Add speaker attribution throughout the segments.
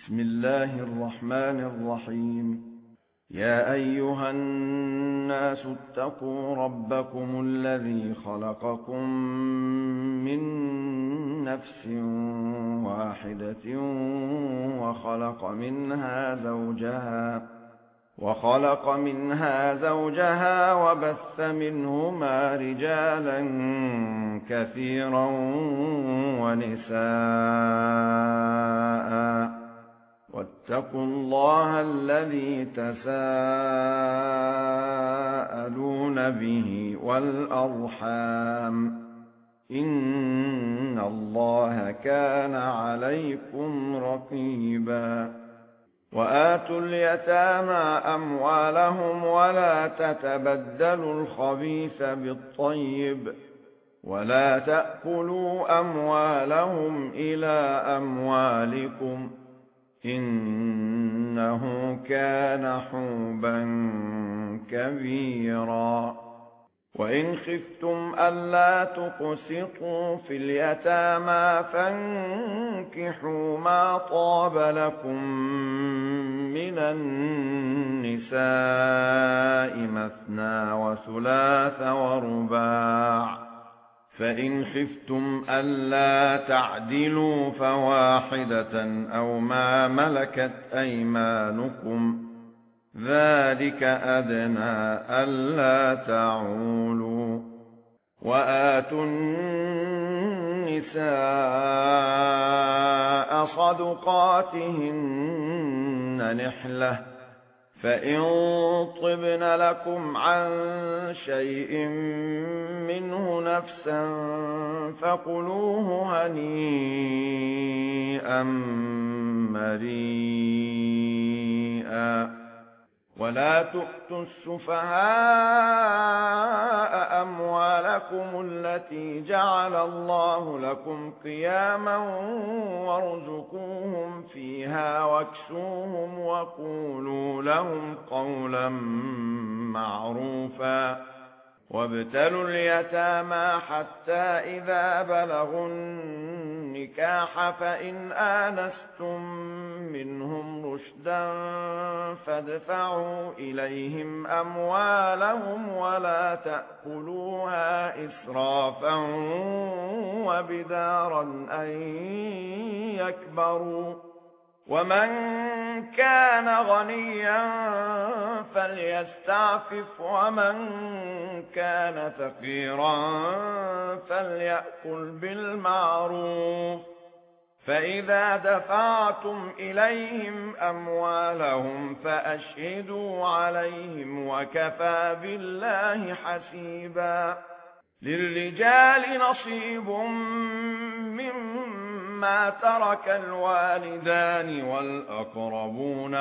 Speaker 1: بسم الله الرحمن الرحيم. يا أيها الناس اتقوا ربكم الذي خلقكم من نفس واحدة وخلق منها زوجها وبث منهما رجالا كثيرا ونساء واتقوا الله الذي تساءلون به والأرحام إن الله كان عليكم رقيبا. وآتوا اليتامى أموالهم ولا تتبدلوا الخبيث بالطيب ولا تأكلوا أموالهم إلى أموالكم إنه كان حوبا كبيرا. وإن خفتم ألا تقسطوا في اليتامى فانكحوا ما طاب لكم من النساء مثنى وثلاث ورباع، فإن خفتم ألا تعدلوا فواحدة أو ما ملكت أيمانكم ذلك أدنى ألا تعولوا. وآتوا النساء صدقاتهن نحلة، فإن طبن لكم عن شيء منه نفسا فكلوه هنيئا مريئا. ولا تؤتوا السفهاء أموالكم التي جعل الله لكم قياما وارزقوهم فيها واكسوهم وقولوا لهم قولا معروفا. وابتلوا اليتامى حتى إذا بلغوا النكاح فإن آنستم منهم رشدا فادفعوا إليهم أموالهم ولا تأكلوها إسرافا وبدارا أن يكبروا. ومن كان غنيا فليستعفف ومن كان فقيرا فليأكل بالمعروف. فإذا دفعتم إليهم أموالهم فأشهدوا عليهم وكفى بالله حسيبا. للرجال نصيب مما ترك الوالدان والأقربون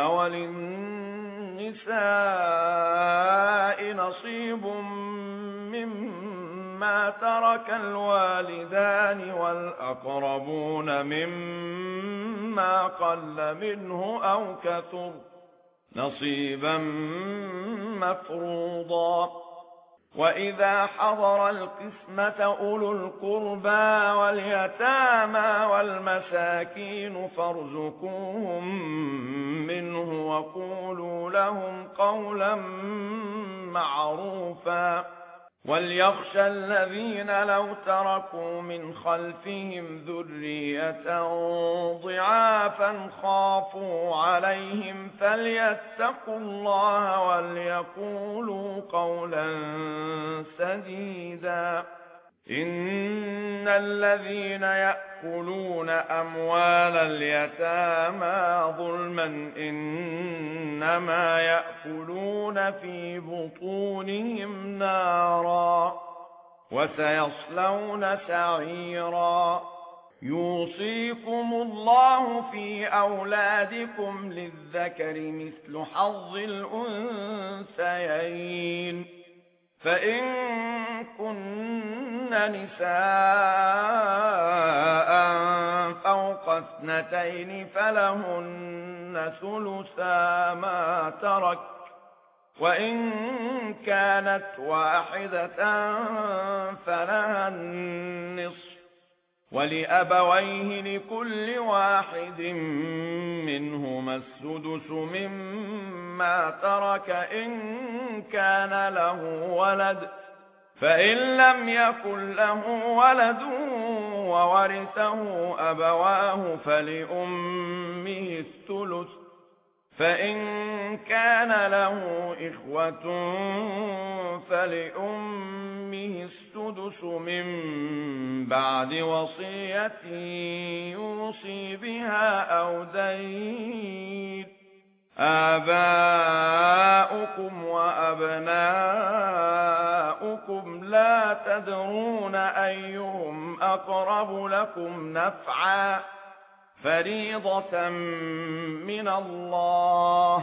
Speaker 1: وللنساء نصيب مما ترك الوالدان والأقربون مما قل منه أو كثر نصيبا مفروضا. وإذا حضر القسمة أولو القربى واليتامى والمساكين فارزقوهم منه وقولوا لهم قولا معروفا. وليخشى الذين لو تركوا من خلفهم ذرية ضعافا خافوا عليهم فليتقوا الله وليقولوا قولا سديدا. إن الذين يأكلون أموال اليتامى ظلما إنما يأكلون في بطونهم نارا وسيصلون سعيرا. يوصيكم الله في أولادكم للذكر مثل حظ الأنثيين، فإن كن نساء فوق 2 فلهن ثلثا ما ترك، وإن كانت واحدة فلها النصف، ولأبويه لكل واحد منهما السدس مما ترك إن كان له ولد، فإن لم يكن له ولد وورثه أبواه فلأمه الثلث، فإن كان له إخوة فلأمه السدس من بعد وصية يوصي بها أو دين. آباؤكم وأبناؤكم لا تدرون أيهم أقرب لكم نفعا، فريضة من الله،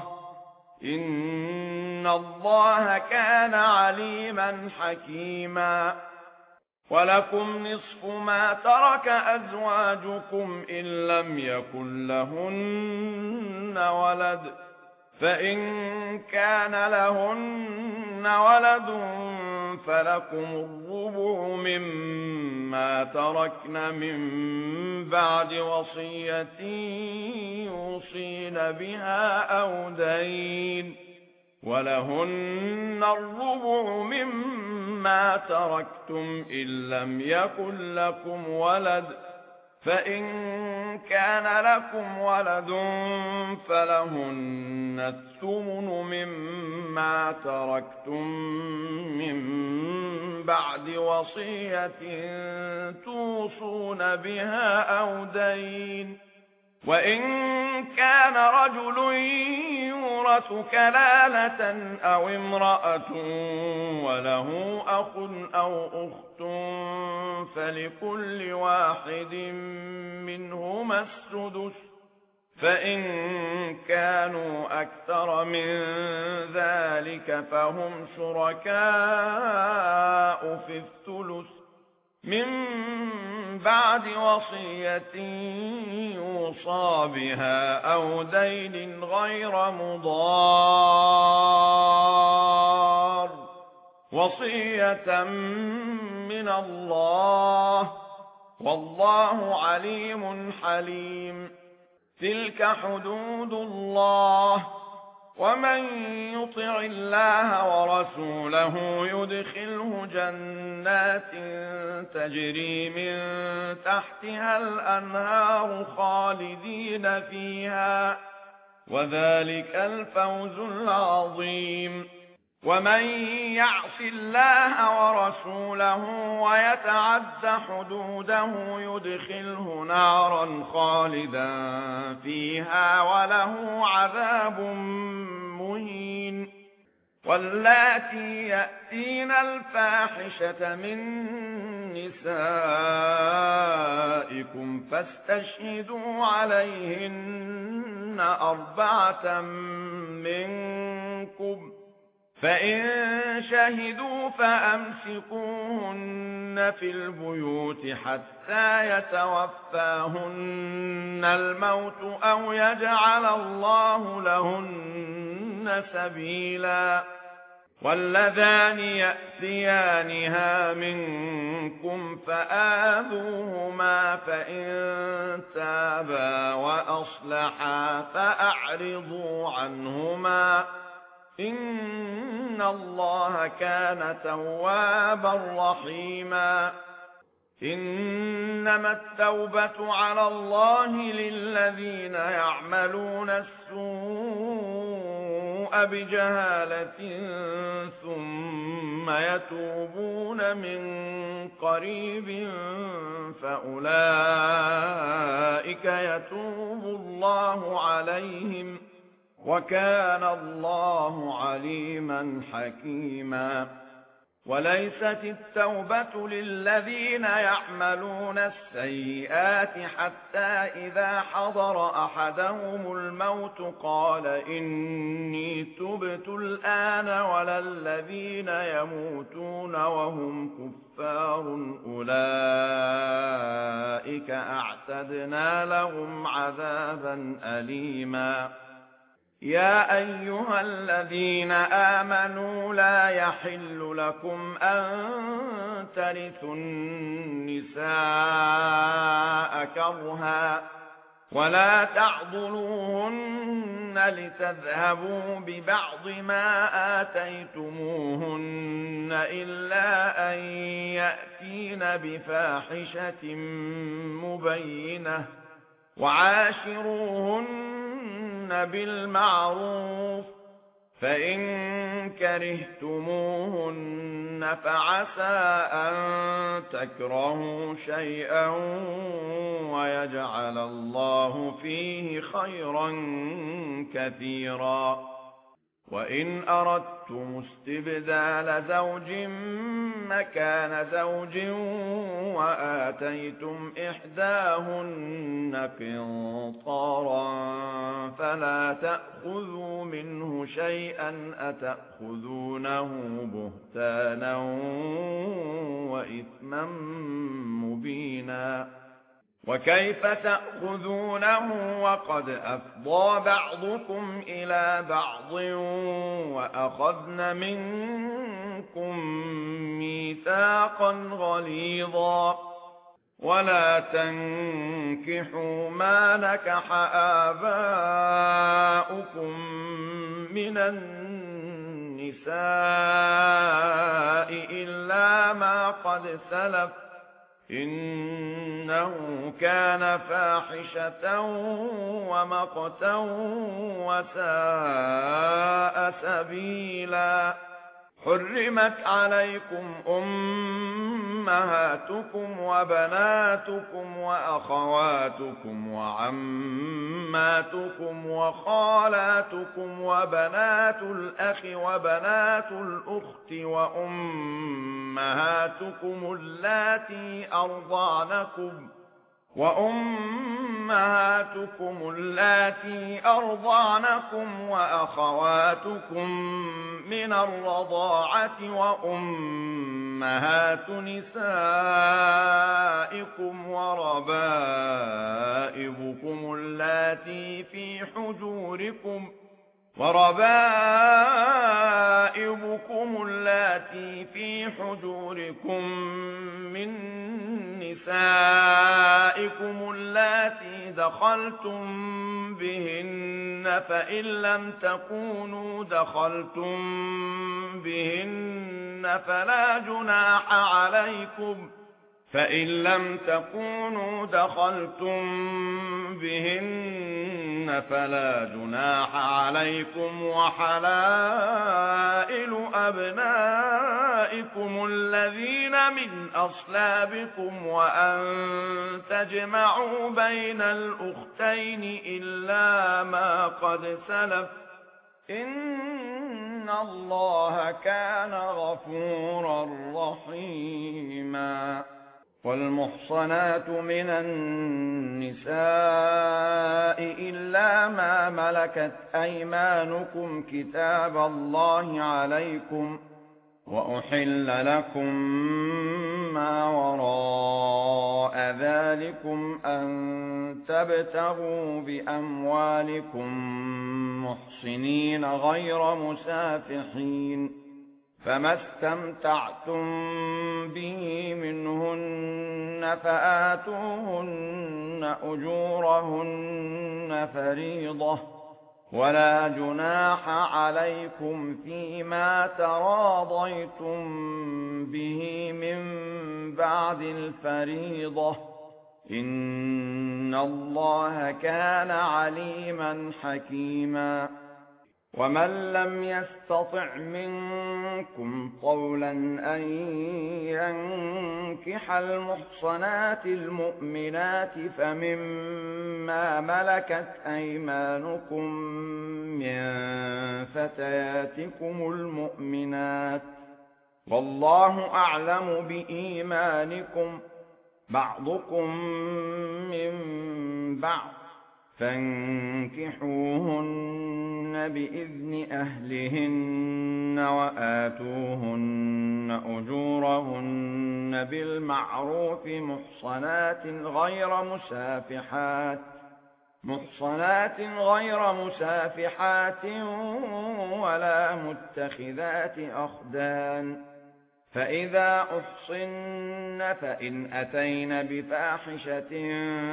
Speaker 1: إن الله كان عليما حكيما. ولكم نصف ما ترك أزواجكم إن لم يكن لهن ولد، فإن كان لهن ولد فلكم الربع مما تركن من بعد وصية يوصين بها أو دين، ولهن الربع مما تركتم إن لم يكن لكم ولد، فإن كان لكم ولد فلهن الثمن مما تركتم من بعد وصية توصون بها أو دين. وإن كان رجل يورث كلالة أو امرأة وله أخ أو أخت فلكل واحد منهما السدس، فإن كانوا أكثر من ذلك فهم شركاء في الثلث من بعد وصية يوصى بها أو دين غير مضار، وصية من الله، والله عليم حليم. تلك حدود الله، ومن يطع الله ورسوله يدخله جنات تجري من تحتها الأنهار خالدين فيها، وذلك الفوز العظيم. ومن يعص الله ورسوله ويتعد حدوده يدخله نارا خالدا فيها وله عذاب مهين. واللاتي يأتين الفاحشة من نسائكم فاستشهدوا عليهن 4 منكم، فإن شهدوا فأمسكوهن في البيوت حتى يتوفاهن الموت أو يجعل الله لهن سبيلا. واللذان يأتيانها منكم فآذوهما، فإن تابا وأصلحا فأعرضوا عنهما، إن الله كان توابا رحيما. إنما التوبة على الله للذين يعملون السوء بجهالة ثم يتوبون من قريب فأولئك يتوب الله عليهم، وكان الله عليما حكيما. وليست التوبة للذين يعملون السيئات حتى إذا حضر أحدهم الموت قال إني تبت الآن، ولا الذين يموتون وهم كفار أولئك أعتدنا لهم عذابا أليما. يا أيها الذين آمنوا لا يحل لكم أن ترثوا النساء كرها ولا تعضلوهن لتذهبوا ببعض ما آتيتموهن إلا أن يأتين بفاحشة مبينة وعاشروهن بالمعروف فإن كرهتموهن فعسى أن تكرهوا شيئا ويجعل الله فيه خيرا كثيرا وإن أردتم استبدال زوج مكان زوج وآتيتم إحداهن قنطارا فلا تأخذوا منه شيئا أتأخذونه بهتانا وإثما مبينا وكيف تأخذونه وقد أفضى بعضكم إلى بعض وأخذن منكم ميثاقا غليظا ولا تنكحوا ما نكح آباؤكم من النساء إلا ما قد سلف إنه كان فاحشة ومقتا وساء سبيلا حرمت عليكم أمهاتكم وبناتكم وأخواتكم وعماتكم وخالاتكم وبنات الأخ وبنات الأخت وأمهاتكم اللاتي أرضعنكم وأخواتكم من الرضاعة وأمهات نسائكم وربائبكم اللاتي في حجوركم من نسائكم اللاتي دخلتم بهن فإن لم تكونوا دخلتم بهن فلا جناح عليكم وحلائل أبنائكم الذين من أصلابكم وأن تجمعوا بين الأختين إلا ما قد سلف إن الله كان غفورا رحيما والمحصنات من النساء إلا ما ملكت أيمانكم كتاب الله عليكم وأحل لكم ما وراء ذلكم أن تبتغوا بأموالكم محصنين غير مسافحين فما استمتعتم به منهن فآتوهن أجورهن فريضة ولا جناح عليكم فيما تراضيتم به من بعد الفريضة إن الله كان عليما حكيما ومن لم يستطع منكم طولا أن ينكح المحصنات المؤمنات فمما ملكت أيمانكم من فتياتكم المؤمنات والله أعلم بإيمانكم بعضكم من بعض فانكحوهن بإذن أهلهن وآتوهن أجورهن بالمعروف محصنات غير مسافحات محصنات غير مسافحات ولا متخذات أخدان فإذا أحصن فإن أتين بفاحشة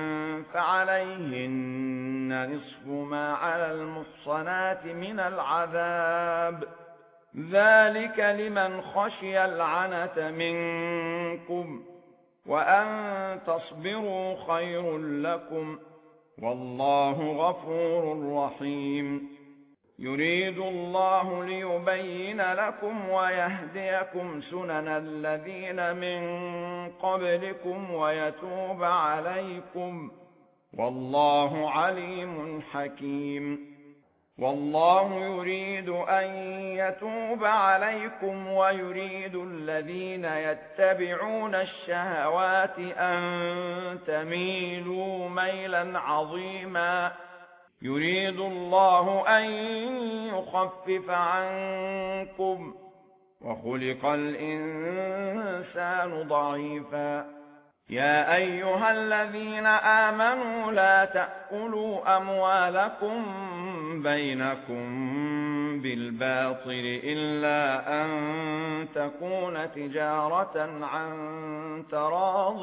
Speaker 1: فعليهن نصف ما على المحصنات من العذاب ذلك لمن خشي العنة منكم وأن تصبروا خير لكم والله غفور رحيم يريد الله ليبين لكم ويهديكم سنن الذين من قبلكم ويتوب عليكم والله عليم حكيم والله يريد أن يتوب عليكم ويريد الذين يتبعون الشهوات أن تميلوا ميلا عظيما يريد الله أن يخفف عنكم وخلق الإنسان ضعيفا يا أيها الذين آمنوا لا تأكلوا أموالكم بينكم بالباطل إلا أن تكون تجارة عن تراض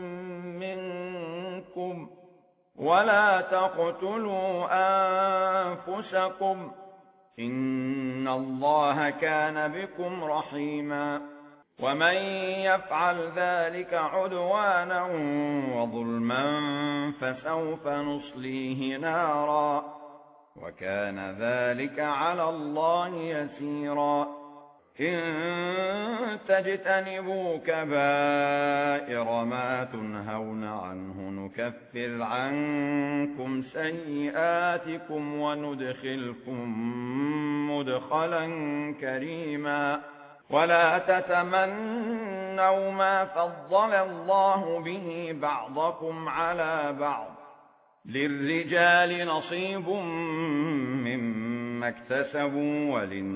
Speaker 1: منكم ولا تقتلوا أنفسكم إن الله كان بكم رحيما ومن يفعل ذلك عدوانا وظلما فسوف نصليه نارا وكان ذلك على الله يسيرا إن تجتنبوا كبائر ما تنهون عنه نكفر عنكم سيئاتكم وندخلكم مدخلا كريما ولا تتمنوا ما فضل الله به بعضكم على بعض للرجال نصيب مما اكتسبوا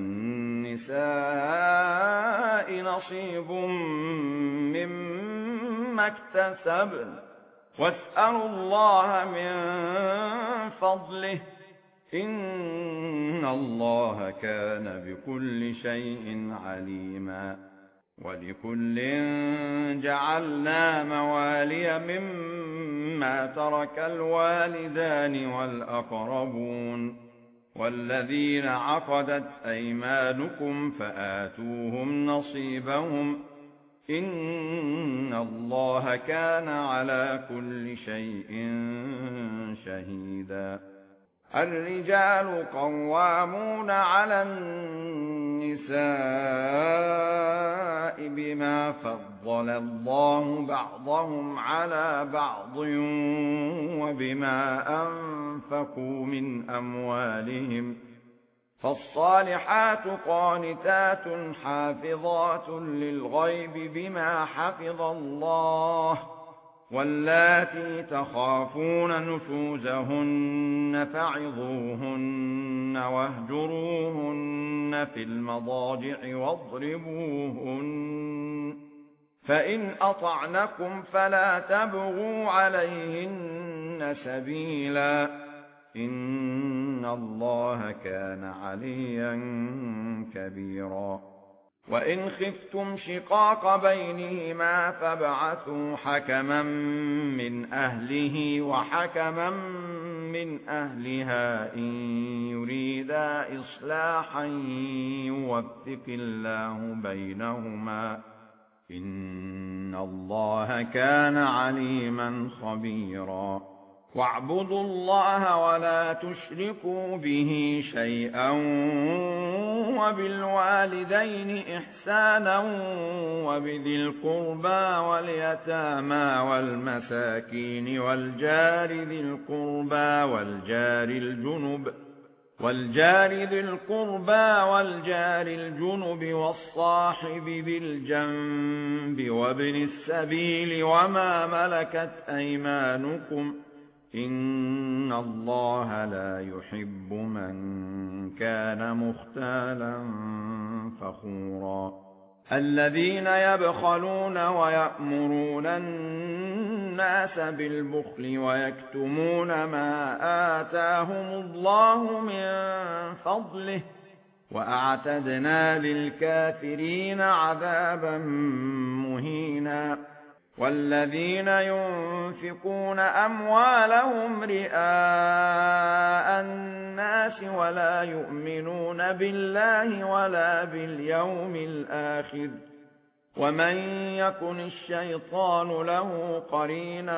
Speaker 1: وللنساء نصيب مما اكتسبن واسألوا الله من فضله إن الله كان بكل شيء عليما ولكل جعلنا موالي مما ترك الوالدان والأقربون والذين عقدت أيمانكم فآتوهم نصيبهم إن الله كان على كل شيء شهيدا الرجال قوامون على النساء بما فضل الله بعضهم على بعض وبما أنفقوا من أموالهم فالصالحات قانتات حافظات للغيب بما حفظ الله واللاتي تخافون نشوزهن فعظوهن واهجروهن في المضاجع واضربوهن فإن أطعنكم فلا تبغوا عليهن سبيلا إن الله كان عليا كبيرا وإن خفتم شقاق بينهما فابعثوا حكما من أهله وحكما من أهلها إن يريدا إصلاحا يوفق الله بينهما إن الله كان عليما خبيرا واعبدوا الله ولا تشركوا به شيئا وبالوالدين إحسانا وبذي القربى واليتامى والمساكين والجار ذي القربى والجار الجنب والصاحب بالجنب وابن السبيل وما ملكت أيمانكم إن الله لا يحب من كان مختالا فخورا الذين يبخلون ويأمرون الناس بالبخل ويكتمون ما آتاهم الله من فضله وأعتدنا للكافرين عذابا مهينا والذين ينفقون أموالهم رئاء الناس ولا يؤمنون بالله ولا باليوم الآخر ومن يكن الشيطان له قرينا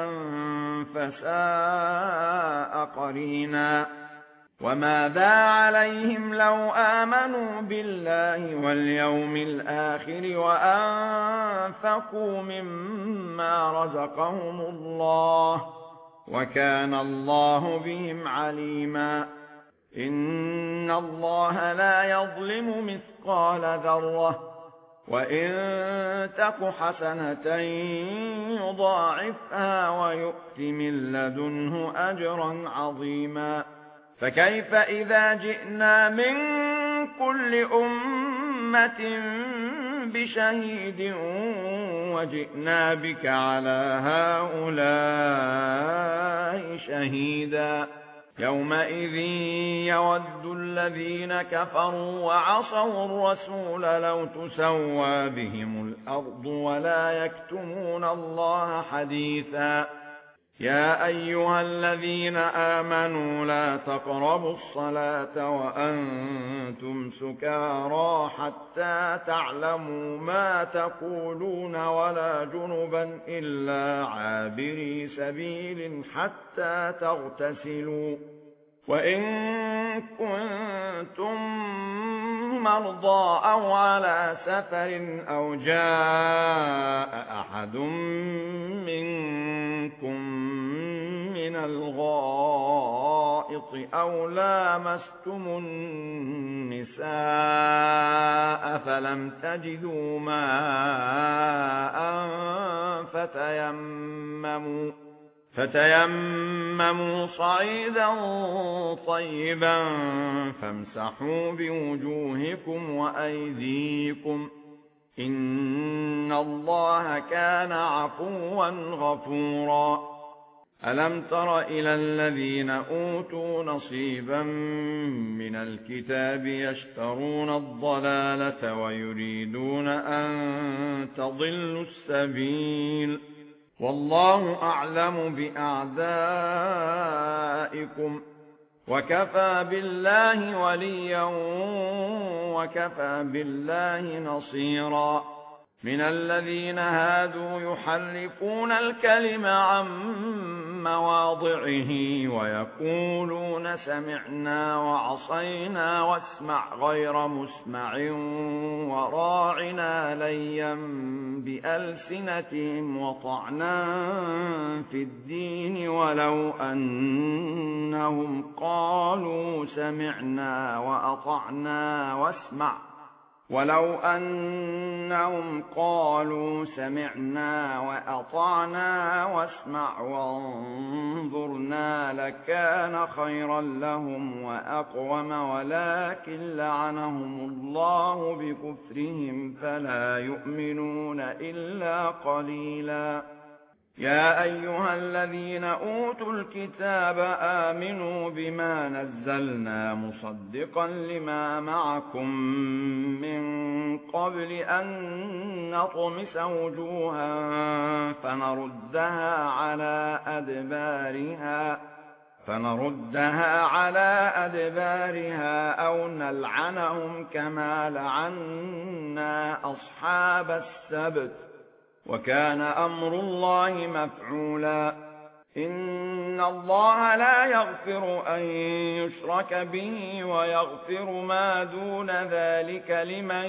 Speaker 1: فساء قرينا وماذا عليهم لو آمنوا بالله واليوم الآخر وأنفقوا مما رزقهم الله وكان الله بهم عليما إن الله لا يظلم مثقال ذرة وإن تك حسنة يضاعفها ويؤت من لدنه أجرا عظيما فكيف إذا جئنا من كل أمة بشهيد وجئنا بك على هؤلاء شهيدا يومئذ يود الذين كفروا وعصوا الرسول لو تسوى بهم الأرض ولا يكتمون الله حديثا يا أيها الذين آمنوا لا تقربوا الصلاة وأنتم سكارى حتى تعلموا ما تقولون ولا جنبا إلا عابري سبيل حتى تغتسلوا وإن كنتم مرضى أو على سفر أو جاء أحد منكم من الغائط أو لامستم النساء فلم تجدوا ماء فتيمموا صعيدا طيبا فامسحوا بوجوهكم وأيديكم إن الله كان عفوا غفورا ألم تر إلى الذين أوتوا نصيبا من الكتاب يشترون الضلالة ويريدون أن تضلوا السبيل والله أعلم بأعدائكم وكفى بالله وليا وكفى بالله نصيرا من الذين هادوا يحرفون الكلم عن مواضعه ويقولون سمعنا وعصينا واسمع غير مسمع وراعنا ليا بألسنتهم وطعنا في الدين ولو أنهم قالوا سمعنا وأطعنا واسمع وانظرنا لكان خيرا لهم وأقوم ولكن لعنهم الله بكفرهم فلا يؤمنون إلا قليلا يا أيها الذين أوتوا الكتاب آمنوا بما نزلنا مصدقا لما معكم من قبل أن نطمس وجوها فنردها على أدبارها أو نلعنهم كما لعنا أصحاب السبت وكان أمر الله مفعولا إن الله لا يغفر أن يشرك به ويغفر ما دون ذلك لمن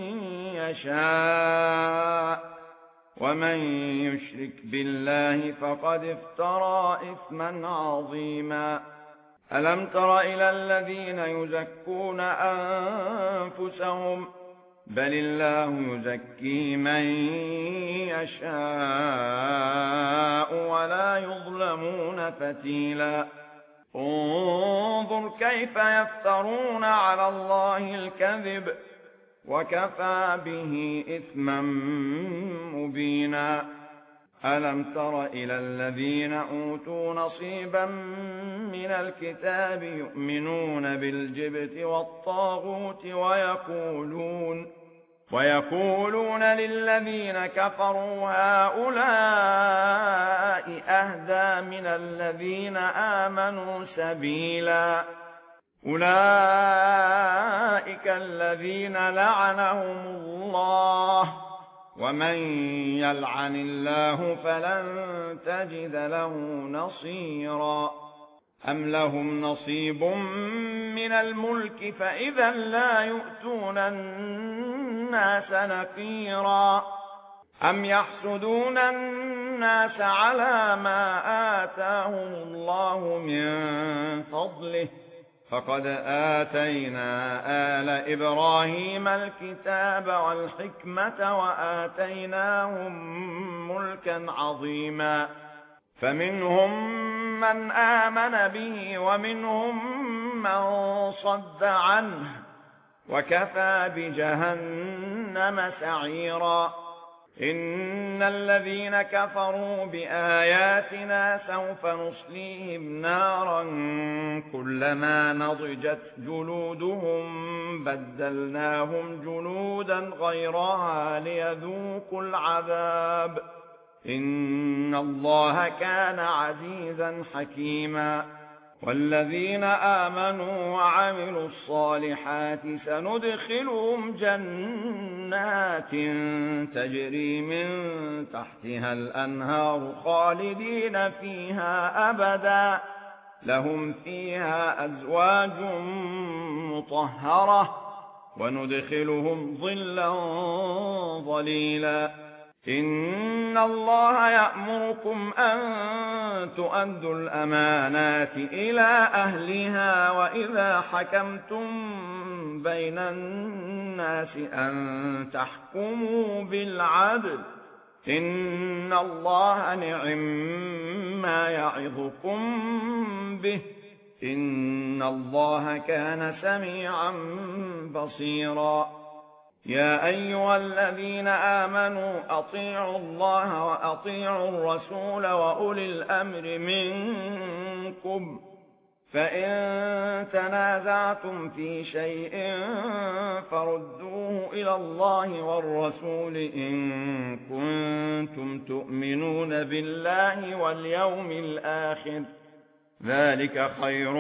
Speaker 1: يشاء ومن يشرك بالله فقد افترى إثما عظيما ألم تر إلى الذين يزكون أنفسهم بل الله يزكي من يشاء ولا يظلمون فتيلا انظر كيف يفترون على الله الكذب وكفى به إثما مبينا. ألم تر إلى الذين أوتوا نصيبا من الكتاب يؤمنون بالجبت والطاغوت ويقولون للذين كفروا هؤلاء أهدى من الذين آمنوا سبيلا. أولئك الذين لعنهم الله، ومن يلعن الله فلن تجد له نصيرا. أم لهم نصيب من الملك فإذا لا يؤتون الناس نقيرا. أم يحسدون الناس على ما آتاهم الله من فضله، فقد آتينا آل إبراهيم الكتاب والحكمة وآتيناهم ملكا عظيما. فمنهم من آمن به ومنهم من صد عنه، وكفى بجهنم سعيرا. إن الذين كفروا بآياتنا سوف نصليهم نارا كلما نضجت جلودهم بدلناهم جلودا غيرها ليذوقوا العذاب. إن الله كان عزيزا حكيما. والذين آمنوا وعملوا الصالحات سندخلهم جنات تجري من تحتها الأنهار خالدين فيها أبدا، لهم فيها أزواج مطهرة، وندخلهم ظلا ظليلا. إن الله يأمركم أن تؤدوا الأمانات إلى أهلها وإذا حكمتم بين الناس أن تحكموا بالعدل. إن الله نعم ما يعظكم به، إن الله كان سميعا بصيرا. يا أيها الذين آمنوا أطيعوا الله وأطيعوا الرسول وأولي الأمر منكم، فإن تنازعتم في شيء فردوه إلى الله والرسول إن كنتم تؤمنون بالله واليوم الآخر، ذلك خير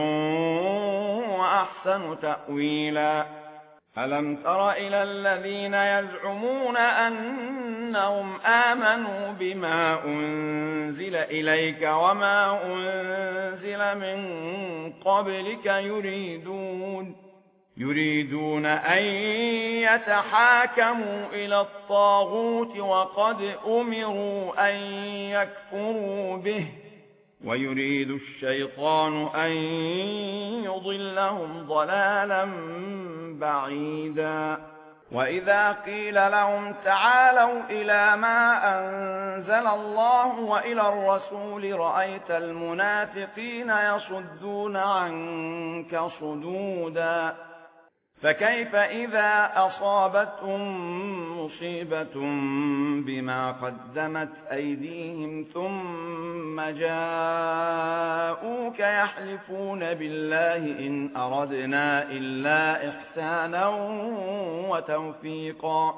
Speaker 1: وأحسن تأويلا. ألم تر إلى الذين يزعمون أنهم آمنوا بما أنزل إليك وما أنزل من قبلك يريدون أن يتحاكموا إلى الطاغوت وقد أمروا أن يكفروا به، ويريد الشيطان أن يضلهم ضلالا بعيدا. وإذا قيل لهم تعالوا إلى ما أنزل الله وإلى الرسول رأيت المنافقين يصدون عنك صدودا. فكيف إذا أصابتهم مصيبة بما قدمت أيديهم ثم جاءوك يحلفون بالله إن أردنا إلا إحسانا وتوفيقا.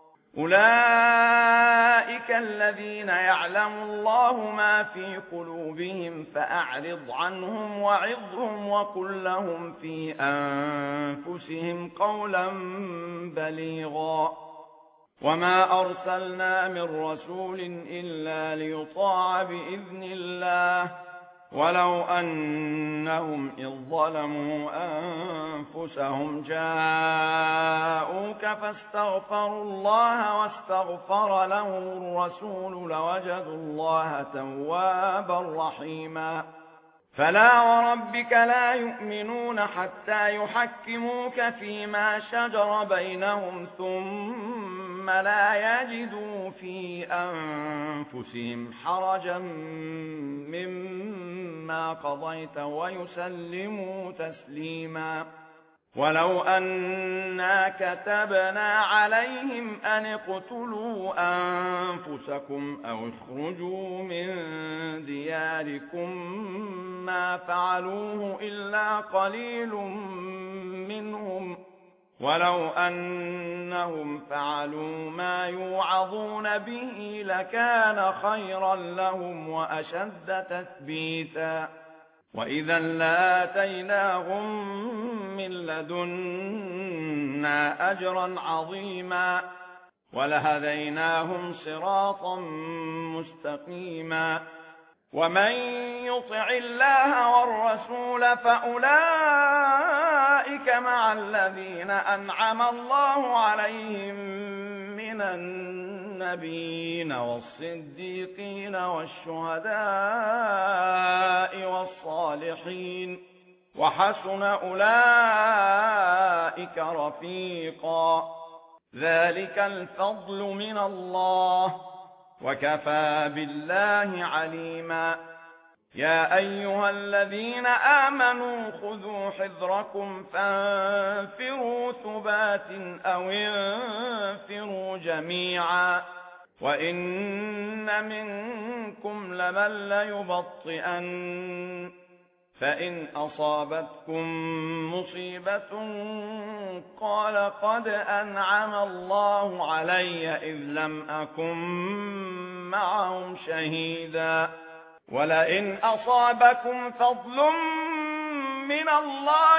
Speaker 1: أولئك الذين يعلم الله ما في قلوبهم فأعرض عنهم وعظهم وقل لهم في أنفسهم قولا بليغا. وما أرسلنا من رسول إلا ليطاع بإذن الله ولو أنهم إذ ظلموا أنفسهم جاءوك فاستغفروا الله واستغفر لهم الرسول لوجدوا الله توابا رحيما. فلا وربك لا يؤمنون حتى يحكموك فيما شجر بينهم ثم لا يجدوا في أنفسهم حرجا مما قضيت ويسلموا تسليما. ولو أنا كتبنا عليهم أن اقتلوا أنفسكم أو اخرجوا من دياركم ما فعلوه إلا قليل منهم ولو أنهم فعلوا ما يوعظون به لكان خيرا لهم وأشد تثبيتا وإذا لآتيناهم من لدنا أجرا عظيما ولهديناهم صراطا مستقيما ومن يطع الله والرسول فأولئك مع الذين أنعم الله عليهم من النبيين والصديقين والشهداء والصالحين وحسن أولئك رفيقا ذلك الفضل من الله وكفى بالله عليما يا أيها الذين آمنوا خذوا حذركم فانفروا ثبات أو انفروا جميعا وإن منكم لمن ليبطئن فإن أصابتكم مصيبة قال قد أنعم الله علي إذ لم أكن معهم شهيدا ولئن أصابكم فضل من الله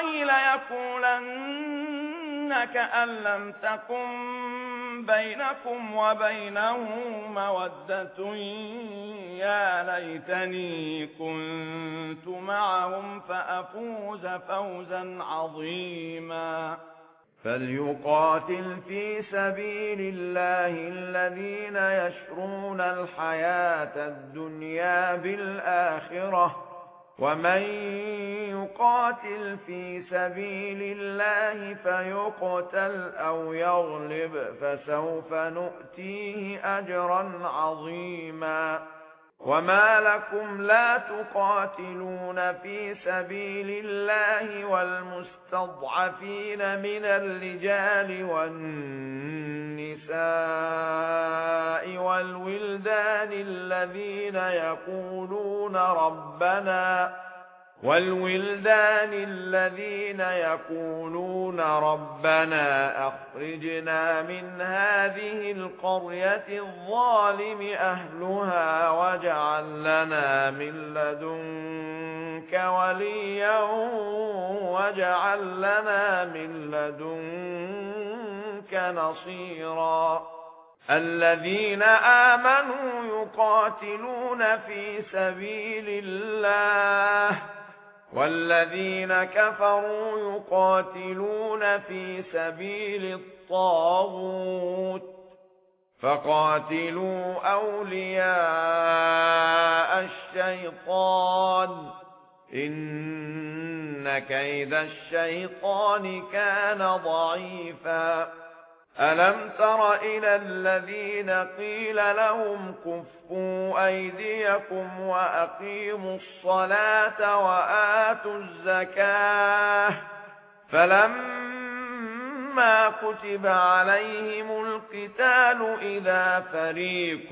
Speaker 1: ليقولن كأن لم تكن بينكم وبينه مودة يا ليتني كنت معهم فأفوز فوزا عظيما فليقاتل في سبيل الله الذين يشرون الحياة الدنيا بالآخرة ومن يقاتل في سبيل الله فيقتل أو يغلب فسوف نؤتيه أجرا عظيما وما لكم لا تقاتلون في سبيل الله والمستضعفين من الرجال والنساء والولدان الذين يقولون ربنا أخرجنا من هذه القرية الظالم أهلها واجعل لنا من لدنك وليا واجعل لنا من لدنك نصيرا الذين آمنوا يقاتلون في سبيل الله والذين كفروا يقاتلون في سبيل الطاغوت فقاتلوا أولياء الشيطان إن كيد الشيطان كان ضعيفا ألم تر إلى الذين قيل لهم كفوا أيديكم وأقيموا الصلاة وآتوا الزكاة فلما كتب عليهم القتال إذا فريق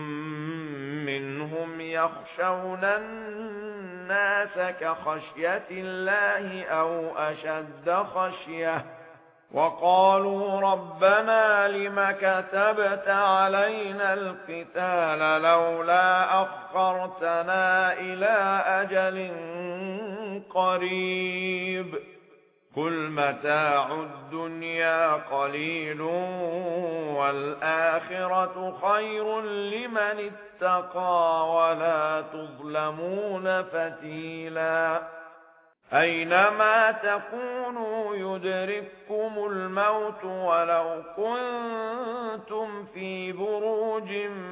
Speaker 1: منهم يخشون الناس كخشية الله أو أشد خشية وقالوا ربنا لم كتبت علينا القتال لولا أخرتنا إلى أجل قريب قل متاع الدنيا قليل والآخرة خير لمن اتقى ولا تظلمون فتيلا أينما تكونوا يدرككم الموت ولو كنتم في بروج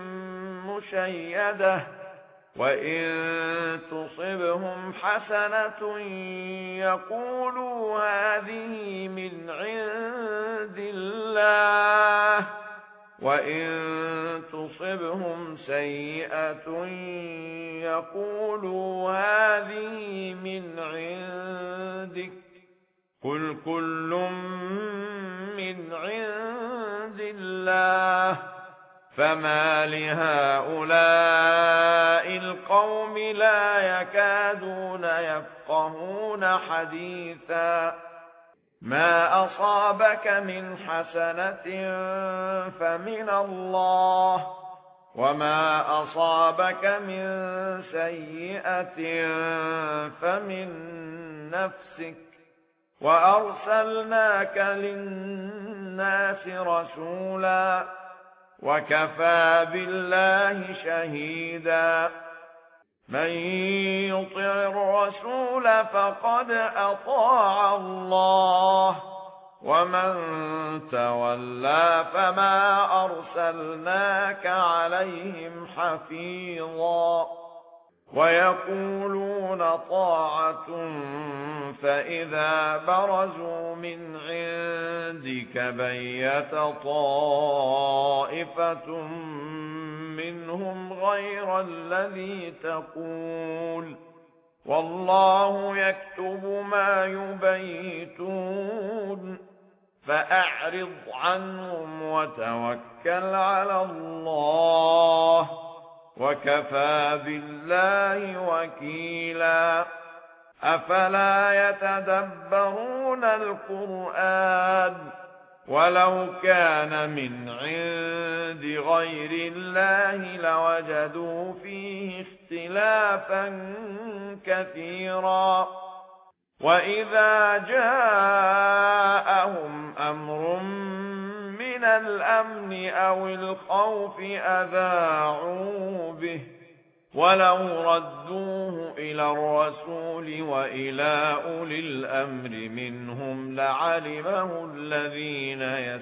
Speaker 1: مشيدة وإن تصبهم حسنة يقولوا هذه من عند الله وإن تصبهم سيئة يقولوا هذه من عندك قل كل من عند الله فما لهؤلاء القوم لا يكادون يفقهون حديثا ما أصابك من حسنة فمن الله وما أصابك من سيئة فمن نفسك وأرسلناك للناس رسولا وكفى بالله شهيدا من يطع الرسول فقد أطاع الله ومن تولى فما أرسلناك عليهم حفيظا ويقولون طاعة فإذا برزوا من عندك بيت طائفة منهم غير الذي تقول والله يكتب ما يبيتون فأعرض عنهم وتوكل على الله وكفى بالله وكيلا أفلا يتدبرون القرآن ولو كان من عند غير الله لوجدوا فيه اختلافا كثيرا وإذا جاءهم أمر من الأمن أو الخوف أذاعوا به ولو ردوه إلى الرسول وإلى أولي الأمر منهم لعلمه الذين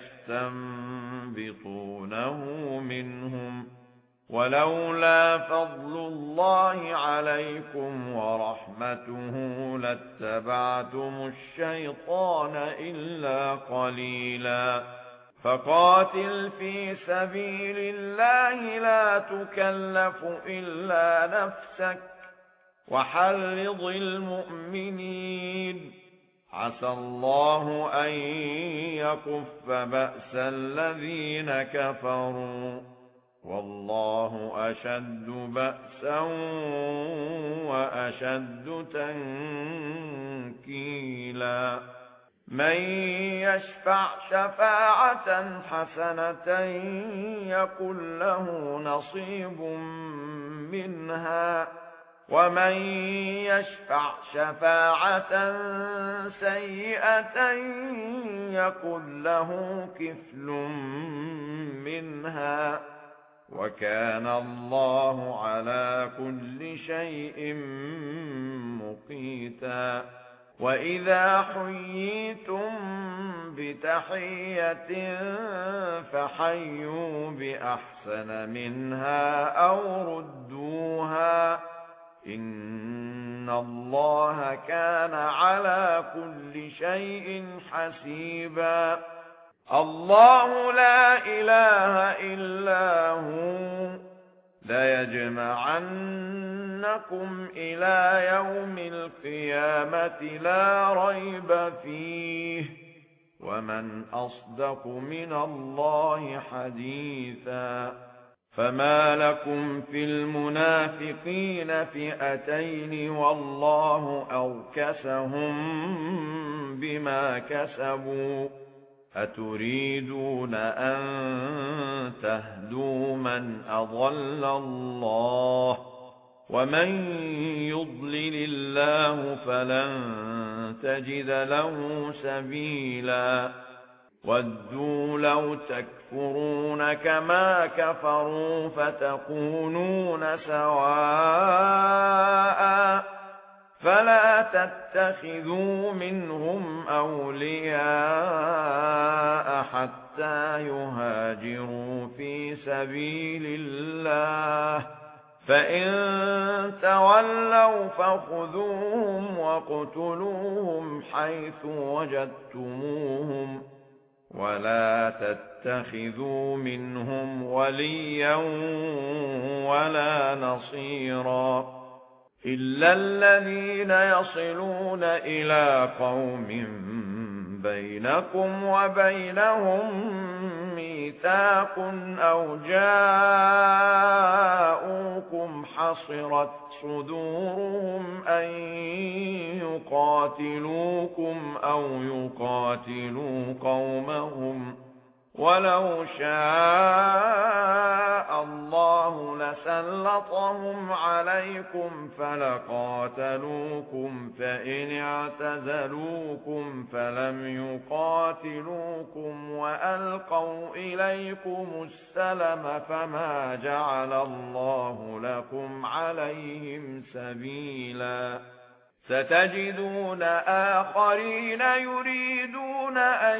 Speaker 1: يستنبطونه منهم ولولا فضل الله عليكم ورحمته لاتبعتم الشيطان إلا قليلا فقاتل في سبيل الله لا تكلف إلا نفسك وحرض المؤمنين عسى الله أن يكف بأس الذين كفروا والله أشد بأسا وأشد تنكيلا من يشفع شفاعة حسنة يكن له نصيب منها ومن يشفع شفاعة سيئة يكن له كفل منها وكان الله على كل شيء مقيتا وإذا حييتم بتحية فحيوا بأحسن منها أو ردوها إن الله كان على كل شيء حسيبا الله لا إله إلا هو ليجمعنكم إلى يوم القيامة لا ريب فيه ومن أصدق من الله حديثا فما لكم في المنافقين فئتين والله أركسهم بما كسبوا أتريدون أن تهدوا من أضل الله ومن يضلل الله فلن تجد له سبيلا ودوا لو تكفرون كما كفروا فتكونون سواء فلا تتخذوا منهم أولياء حتى يهاجروا في سبيل الله فإن تولوا فخذوهم وَاقْتُلُوهُمْ حيث وجدتموهم ولا تتخذوا منهم وليا ولا نصيرا إلا الذين يصلون إلى قوم بينكم وبينهم ميثاق أو جاءوكم حصرت صدورهم أن يقاتلوكم أو يقاتلوا قومهم ولو شاء الله لسلطهم عليكم فلقاتلوكم فإن اعتزلوكم فلم يقاتلوكم وألقوا إليكم السلم فما جعل الله لكم عليهم سبيلا ستجدون آخرين يريدون أن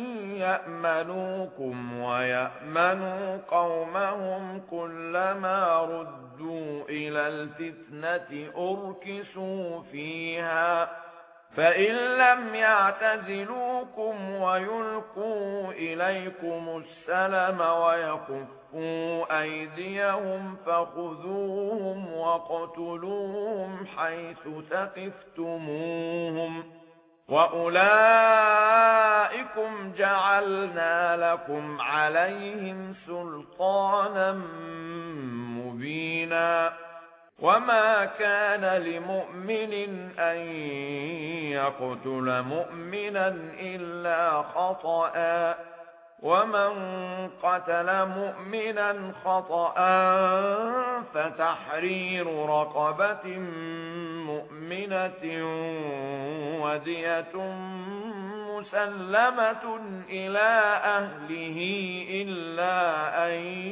Speaker 1: يأمنوكم ويأمنوا قومهم كلما ردوا إلى الفتنة أركسوا فيها فإن لم يعتزلوكم ويلقوا إليكم السلم ويكفوا أيديهم فخذوهم وقتلوهم حيث ثقفتموهم وأولئكم جعلنا لكم عليهم سلطانا مبينا وما كان لمؤمن أن يقتل مؤمنا إلا خطأ ومن قتل مؤمنا خطأ فتحرير رقبة مؤمنة ودية مسلمة إلى أهله إلا أن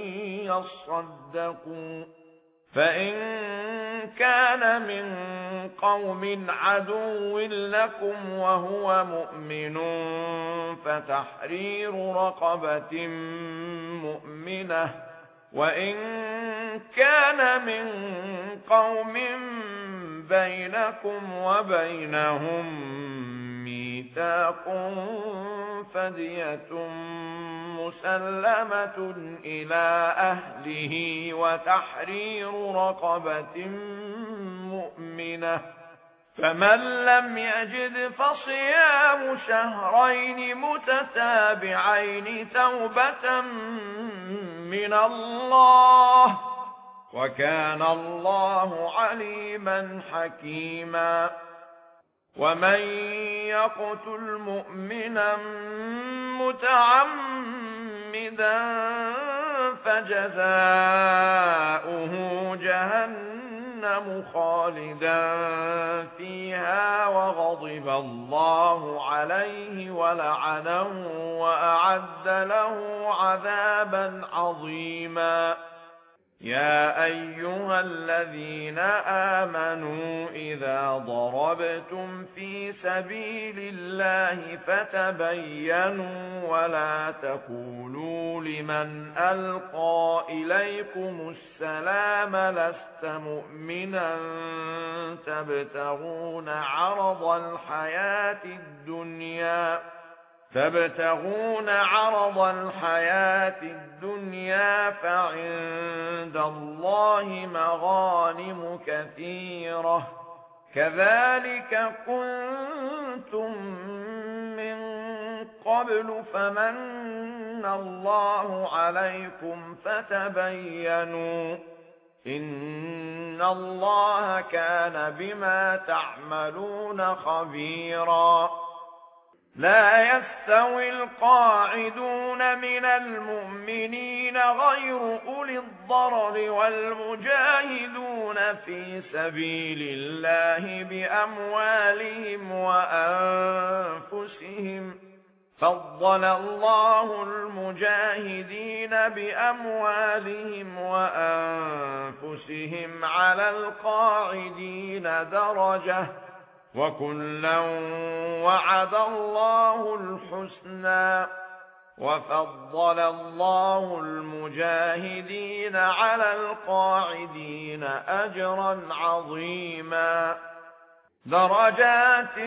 Speaker 1: يصدقوا فإن كان من قوم عدو لكم وهو مؤمن فتحرير رقبة مؤمنة وإن كان من قوم بينكم وبينهم ميثاق فدية مسلمة إلى أهله وتحرير رقبة مؤمنة فمن لم يجد فصيام شهرين متتابعين توبة من الله وكان الله عليما حكيما ومن يقتل مؤمنا متعمدا فجزاؤه جهنم خالدا فيها وغضب الله عليه ولعنه وأعد له عذابا عظيما يا أيها الذين آمنوا إذا ضربتم في سبيل الله فتبينوا ولا تقولوا لمن ألقى إليكم السلام لست مؤمنا تبتغون عرض الحياة الدنيا فعند الله مغانم كثيرة كذلك كنتم من قبل فمن الله عليكم فتبينوا إن الله كان بما تعملون خبيرا لا يستوي القاعدون من المؤمنين غير أولي الضرر والمجاهدون في سبيل الله بأموالهم وأنفسهم فضل الله المجاهدين بأموالهم وأنفسهم على القاعدين درجة وكلا وعد الله الحسنى وفضل الله المجاهدين على القاعدين أجرا عظيما درجات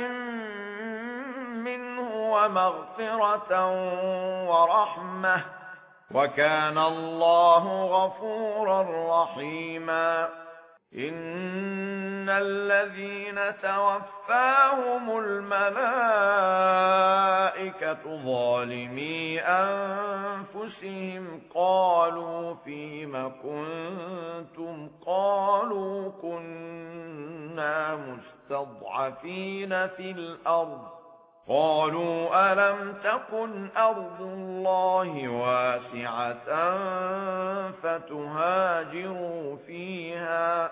Speaker 1: منه ومغفرة ورحمة وكان الله غفورا رحيما إن الذين توفاهم الملائكة ظالمي أنفسهم قالوا فيم كنتم قالوا كنا مستضعفين في الأرض قالوا ألم تكن أرض الله واسعة فتهاجروا فيها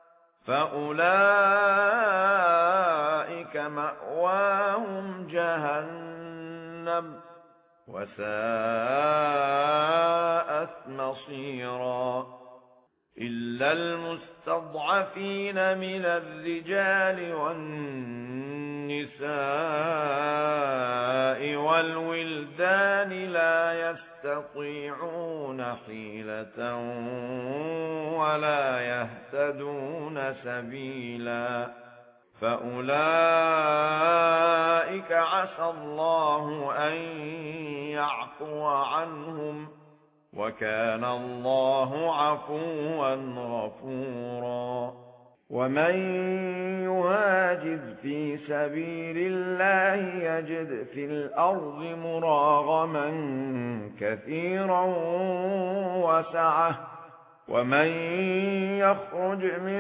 Speaker 1: فأولئك مأواهم جهنم وساءت مصيرا إلا المستضعفين من الرجال والنساء والولدان لا يستطيعون حيلة ولا يهتدون سبيلا فأولئك عسى الله أن يعفو عنهم وكان الله عفوا غفورا ومن يهاجر في سبيل الله يجد في الأرض مراغما كثيرا وسعة ومن يخرج من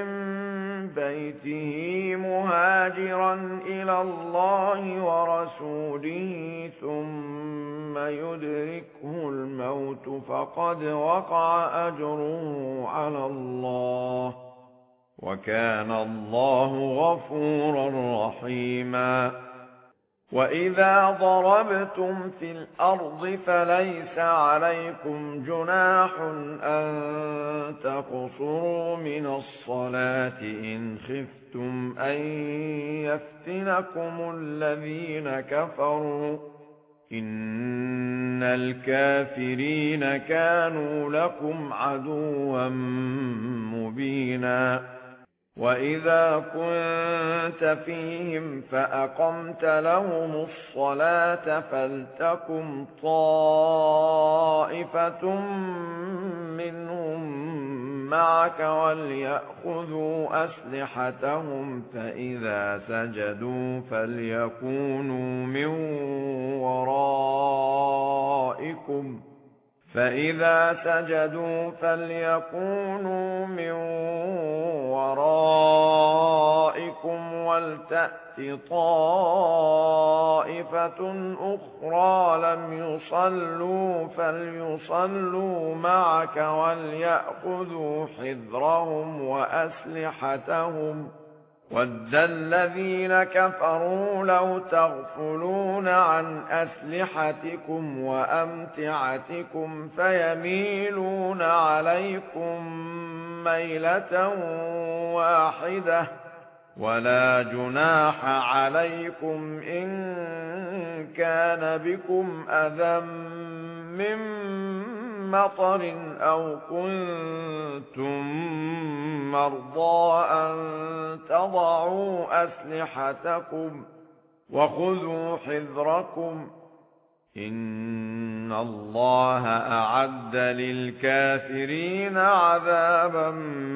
Speaker 1: بيته مهاجرا إلى الله ورسوله ثم يدركه الموت فقد وقع أجره على الله وكان الله غفورا رحيما وإذا ضربتم في الأرض فليس عليكم جناح أن تقصروا من الصلاة إن خفتم أن يفتنكم الذين كفروا إن الكافرين كانوا لكم عدوا مبينا وإذا كنت فيهم فأقمت لهم الصلاة فلتقم طائفة منهم معك وليأخذوا أسلحتهم فإذا سجدوا فليكونوا من ورائكم ولتأت طائفة أخرى لم يصلوا فليصلوا معك وليأخذوا حذرهم وأسلحتهم وَدَّ الَّذِينَ كَفَرُوا لَوْ تَغْفُلُونَ عَنْ أَسْلِحَتِكُمْ وَأَمْتِعَتِكُمْ فَيَمِيلُونَ عَلَيْكُمْ مَيْلَةً وَاحِدَةً وَلَا جُنَاحَ عَلَيْكُمْ إِن كَانَ بِكُمْ أَذًى مِّن مَّطَرٍ أَوْ كُنتُم مَّرْضَىٰ أَن تَضَعُوا أَسْلِحَتَكُمْ وَخُذُوا حِذْرَكُمْ إِنَّ اللَّهَ أَعَدَّ لِلْكَافِرِينَ عَذَابًا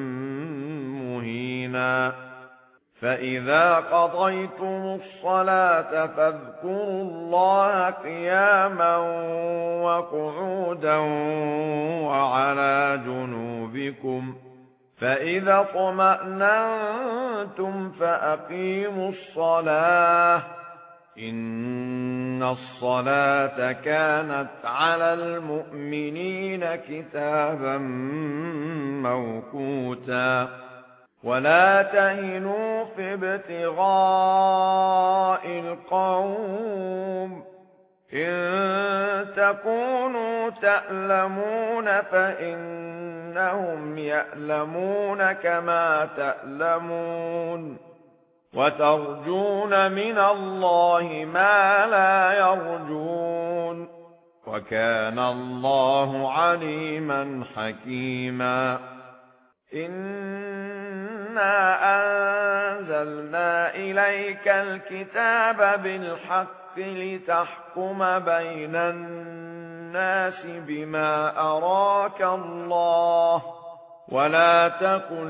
Speaker 1: مُّهِينًا فَإِذَا قَضَيْتُمُ الصَّلَاةَ فاذكروا اللَّهَ قِيَامًا وَقُعُودًا وَعَلَى جُنُوبِكُمْ فَإِذَا اطْمَأْنَنتُمْ فَأَقِيمُوا الصَّلَاةَ إِنَّ الصَّلَاةَ كَانَتْ عَلَى الْمُؤْمِنِينَ كِتَابًا مَّوْقُوتًا وَلَا تَهِنُوا في ابْتِغَاءِ الْقَوْمِ إِن تَكُونُوا تَأْلَمُونَ فَإِنَّهُمْ يَأْلَمُونَ كَمَا تَأْلَمُونَ وَتَرْجُونَ مِنَ اللَّهِ مَا لَا يَرْجُونَ وَكَانَ اللَّهُ عَلِيمًا حَكِيمًا إِنَّا أَنزَلْنَا إِلَيْكَ الْكِتَابَ بِالْحَقِّ لِتَحْكُمَ بَيْنَ النَّاسِ بِمَا أَرَاكَ اللَّهُ ولا تكن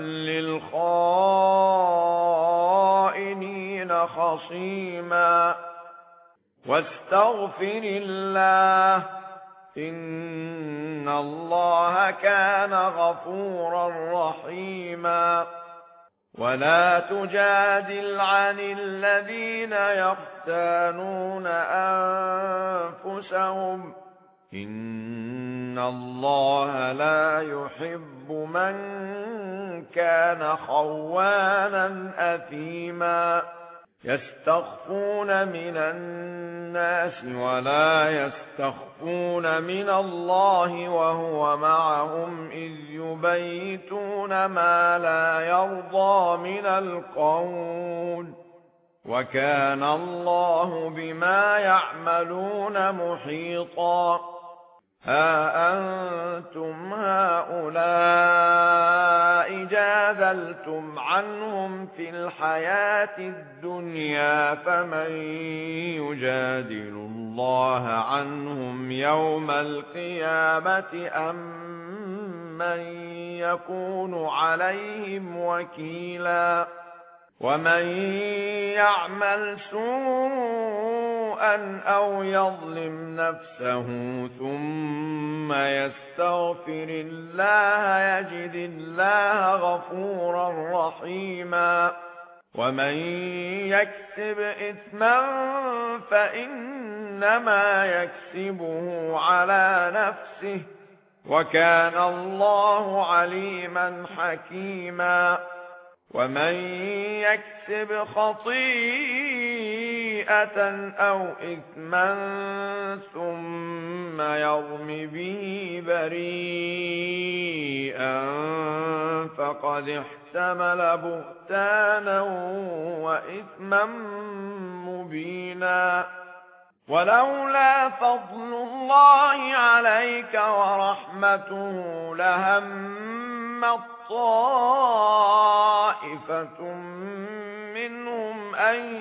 Speaker 1: للخائنين خصيما واستغفر الله إن الله كان غفورا رحيما ولا تجادل عن الذين يختانون أنفسهم إن الله لا يحب من كان خوانا أثيما يستخفون من الناس ولا يستخفون من الله وهو معهم إذ يبيتون ما لا يرضى من القول وكان الله بما يعملون محيطا ها أنتم هؤلاء جادلتم عنهم في الحياة الدنيا فمن يجادل الله عنهم يوم القيامة أم من يكون عليهم وكيلا ومن يعمل سوءا أو يظلم نفسه ثم يستغفر الله يجد الله غفورا رحيما ومن يكسب إثما فإنما يكسبه على نفسه وكان الله عليما حكيما ومن يكسب خطيئة أو إثما ثم يرم به بريئا فقد احتمل بهتانا وإثما مبينا ولولا فضل الله عليك ورحمته لهمت طائفة منهم أن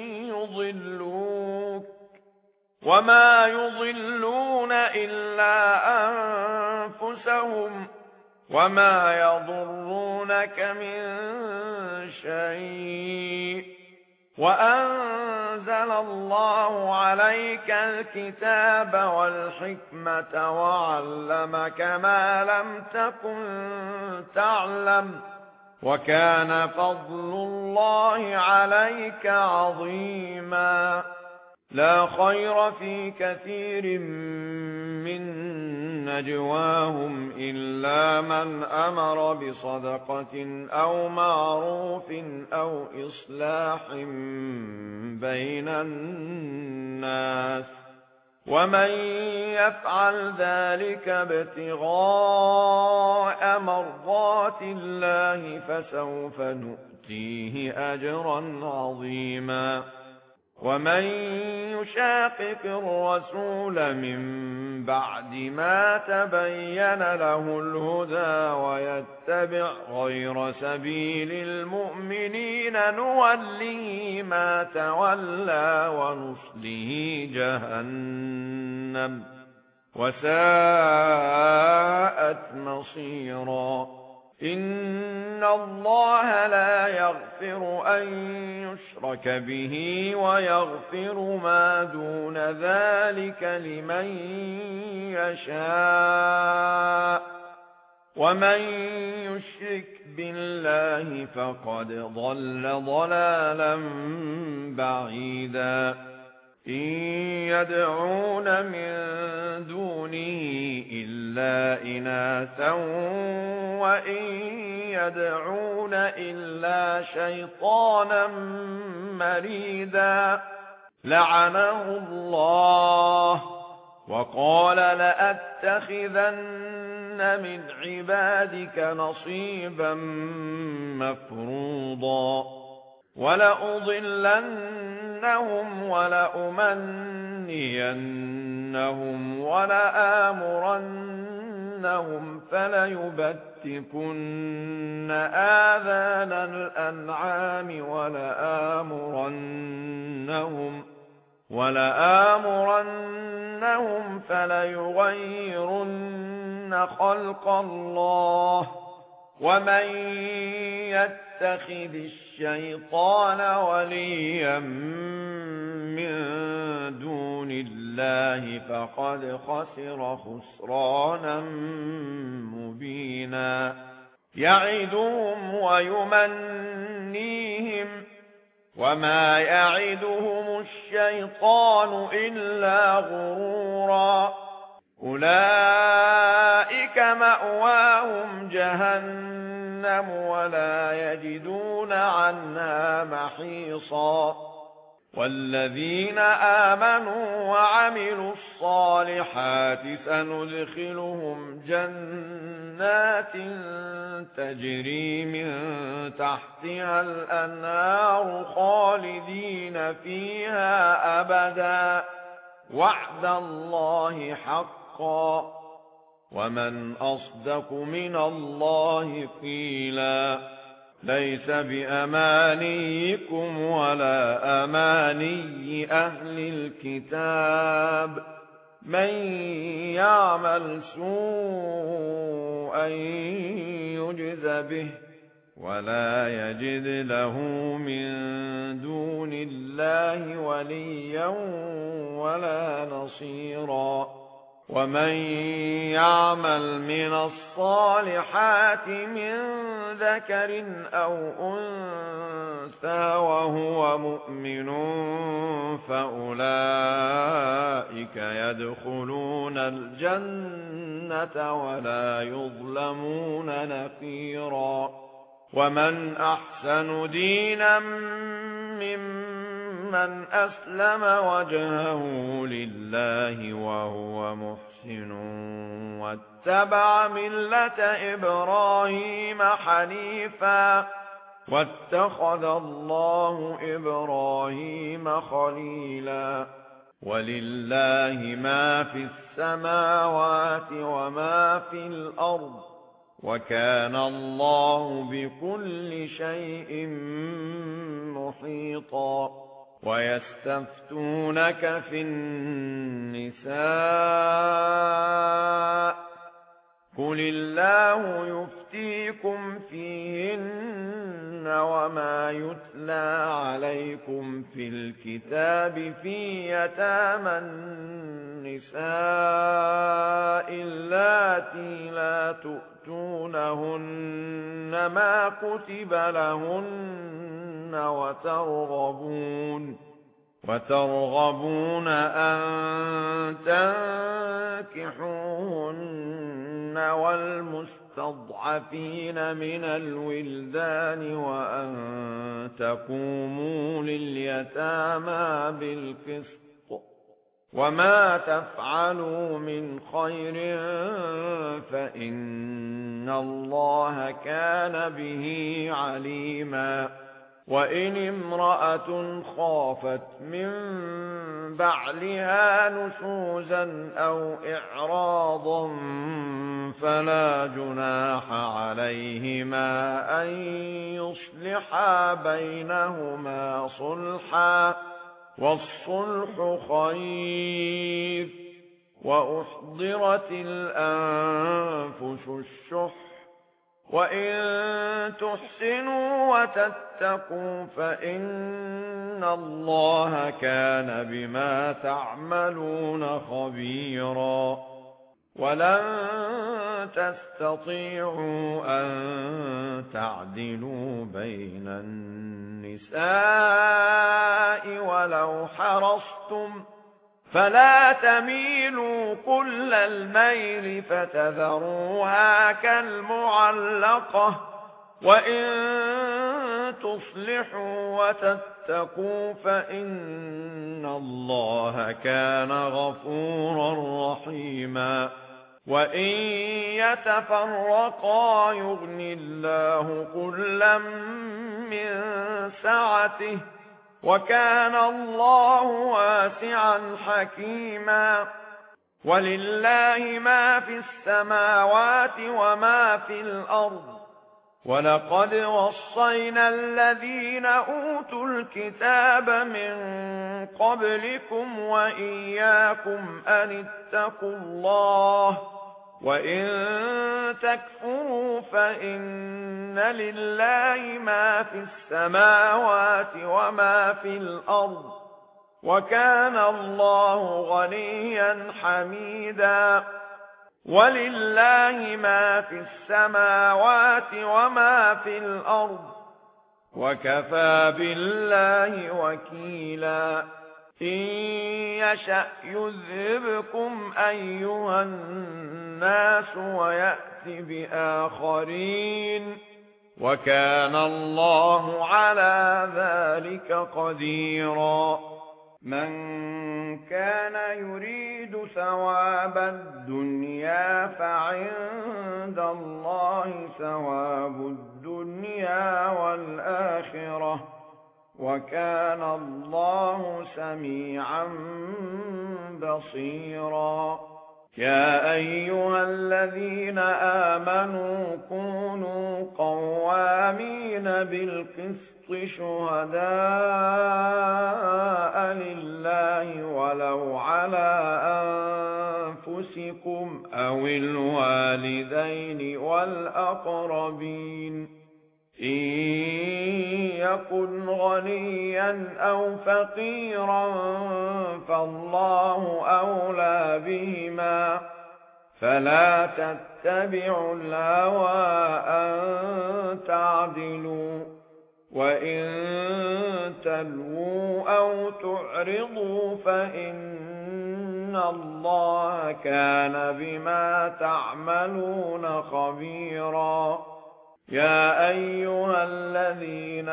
Speaker 1: يضلوك وما يضلون إلا أنفسهم وما يضرونك من شيء وأنزل الله عليك الكتاب والحكمة وعلمك ما لم تكن تعلم وكان فضل الله عليك عظيما لا خير في كثير من نجواهم إلا من أمر بصدقة أو معروف أو إصلاح بين الناس ومن يفعل ذلك ابتغاء مرضات الله فسوف نؤتيه أجرا عظيما ومن يشاقق الرسول من بعد ما تبين له الهدى ويتبع غير سبيل المؤمنين نوله ما تولى ونصله جهنم وساءت مصيرا إن الله لا يغفر أن يشرك به ويغفر ما دون ذلك لمن يشاء ومن يشرك بالله فقد ضل ضلالا بعيدا إن يدعون من دونه إلا إناثا وإن يدعون إلا شيطانا مريدا لعنه الله وقال لأتخذن من عبادك نصيبا مفروضا ولأضلنهم ولأمنينهم ولآمرنهم فليبتكن آذان الأنعام ولآمرنهم فليغيرن خلق الله ومن يتخذ الشيطان وليا من دون الله فقد خسر خسرانا مبينا يعدهم ويمنيهم وما يعدهم الشيطان إلا غرورا أولئك مأواهم جهنم ولا يجدون عنها محيصا والذين آمنوا وعملوا الصالحات سندخلهم جنات تجري من تحتها الأنهار خالدين فيها أبدا وعد الله حقا ومن أصدق من الله قيلا ليس بأمانيكم ولا أماني أهل الكتاب من يعمل سوءا يجز به ولا يجد له من دون الله وليا ولا نصيرا ومن يعمل من الصالحات من ذكر أو أنثى وهو مؤمن فأولئك يدخلون الجنة ولا يظلمون نقيرا ومن أحسن دينا ممن أسلم وجهه لله وهو محسن واتبع ملة إبراهيم حنيفا واتخذ الله إبراهيم خليلا ولله ما في السماوات وما في الأرض وكان الله بكل شيء محيطا ويستفتونك في النساء قل الله يفتيكم فيهن وما يتلى عليكم في الكتاب في يتامى النساء اللاتي لا تؤتونهن ما كتب لهن وترغبون أن تنكحوهن والمستضعفين من الولدان وأن تقوموا لليتامى بالقسط وما تفعلوا من خير فإن الله كان به عليما وإن امرأة خافت من بعلها نشوزا أو إعراضا فلا جناح عليهما أن يصلحا بينهما صلحا والصلح خير وأحضرت الأنفس الشح وإن تحسنوا وتتقوا فإن الله كان بما تعملون خبيرا ولن تستطيعوا أن تعدلوا بين النساء ولو حرصتم فلا تميلوا كل الميل فتذروها كالمعلقة وإن تصلحوا وتتقوا فإن الله كان غفورا رحيما وإن يتفرقا يغن الله كلا من سعته وكان الله واسعا حكيما ولله ما في السماوات وما في الأرض ولقد وصينا الذين أوتوا الكتاب من قبلكم وإياكم أن اتقوا الله وَإِن تَكْفُرُوا فَإِنَّ لِلَّهِ مَا فِي السَّمَاوَاتِ وَمَا فِي الْأَرْضِ وَكَانَ اللَّهُ غَنِيًّا حَمِيدًا وَلِلَّهِ مَا فِي السَّمَاوَاتِ وَمَا فِي الْأَرْضِ وَكَفَى بِاللَّهِ وَكِيلًا إِن يَشَأْ يُذْهِبْكُمْ أَيُّهَا النَّاسُ وَيَأْتِ بِآخَرِينَ وَكَانَ اللَّهُ عَلَى ذَلِكَ قَدِيرًا مَنْ كَانَ يُرِيدُ ثَوَابَ الدُّنْيَا فَعِندَ اللَّهِ ثَوَابُ الدُّنْيَا وَالْآخِرَةِ وَكَانَ اللَّهُ سَمِيعًا بَصِيرًا يَا أَيُّهَا الَّذِينَ آمَنُوا كُونُوا قَوَّامِينَ بِالْقِسْطِ شُهَدَاءَ لِلَّهِ وَلَوْ عَلَى أَنفُسِكُمْ أَوِ الْوَالِدَيْنِ وَالْأَقْرَبِينَ إِن يَكُنْ غَنِيًّا أَوْ فَقِيرًا فَاللَّهُ أَوْلَى بِهِمَا فَلَا تَتَّبِعُوا الْهَوَى أَن تعدلوا وَإِن تَلْوُوا أَوْ تُعْرِضُوا فَإِنَّ اللَّهَ كَانَ بِمَا تَعْمَلُونَ خَبِيرًا يَا أَيُّهَا الَّذِينَ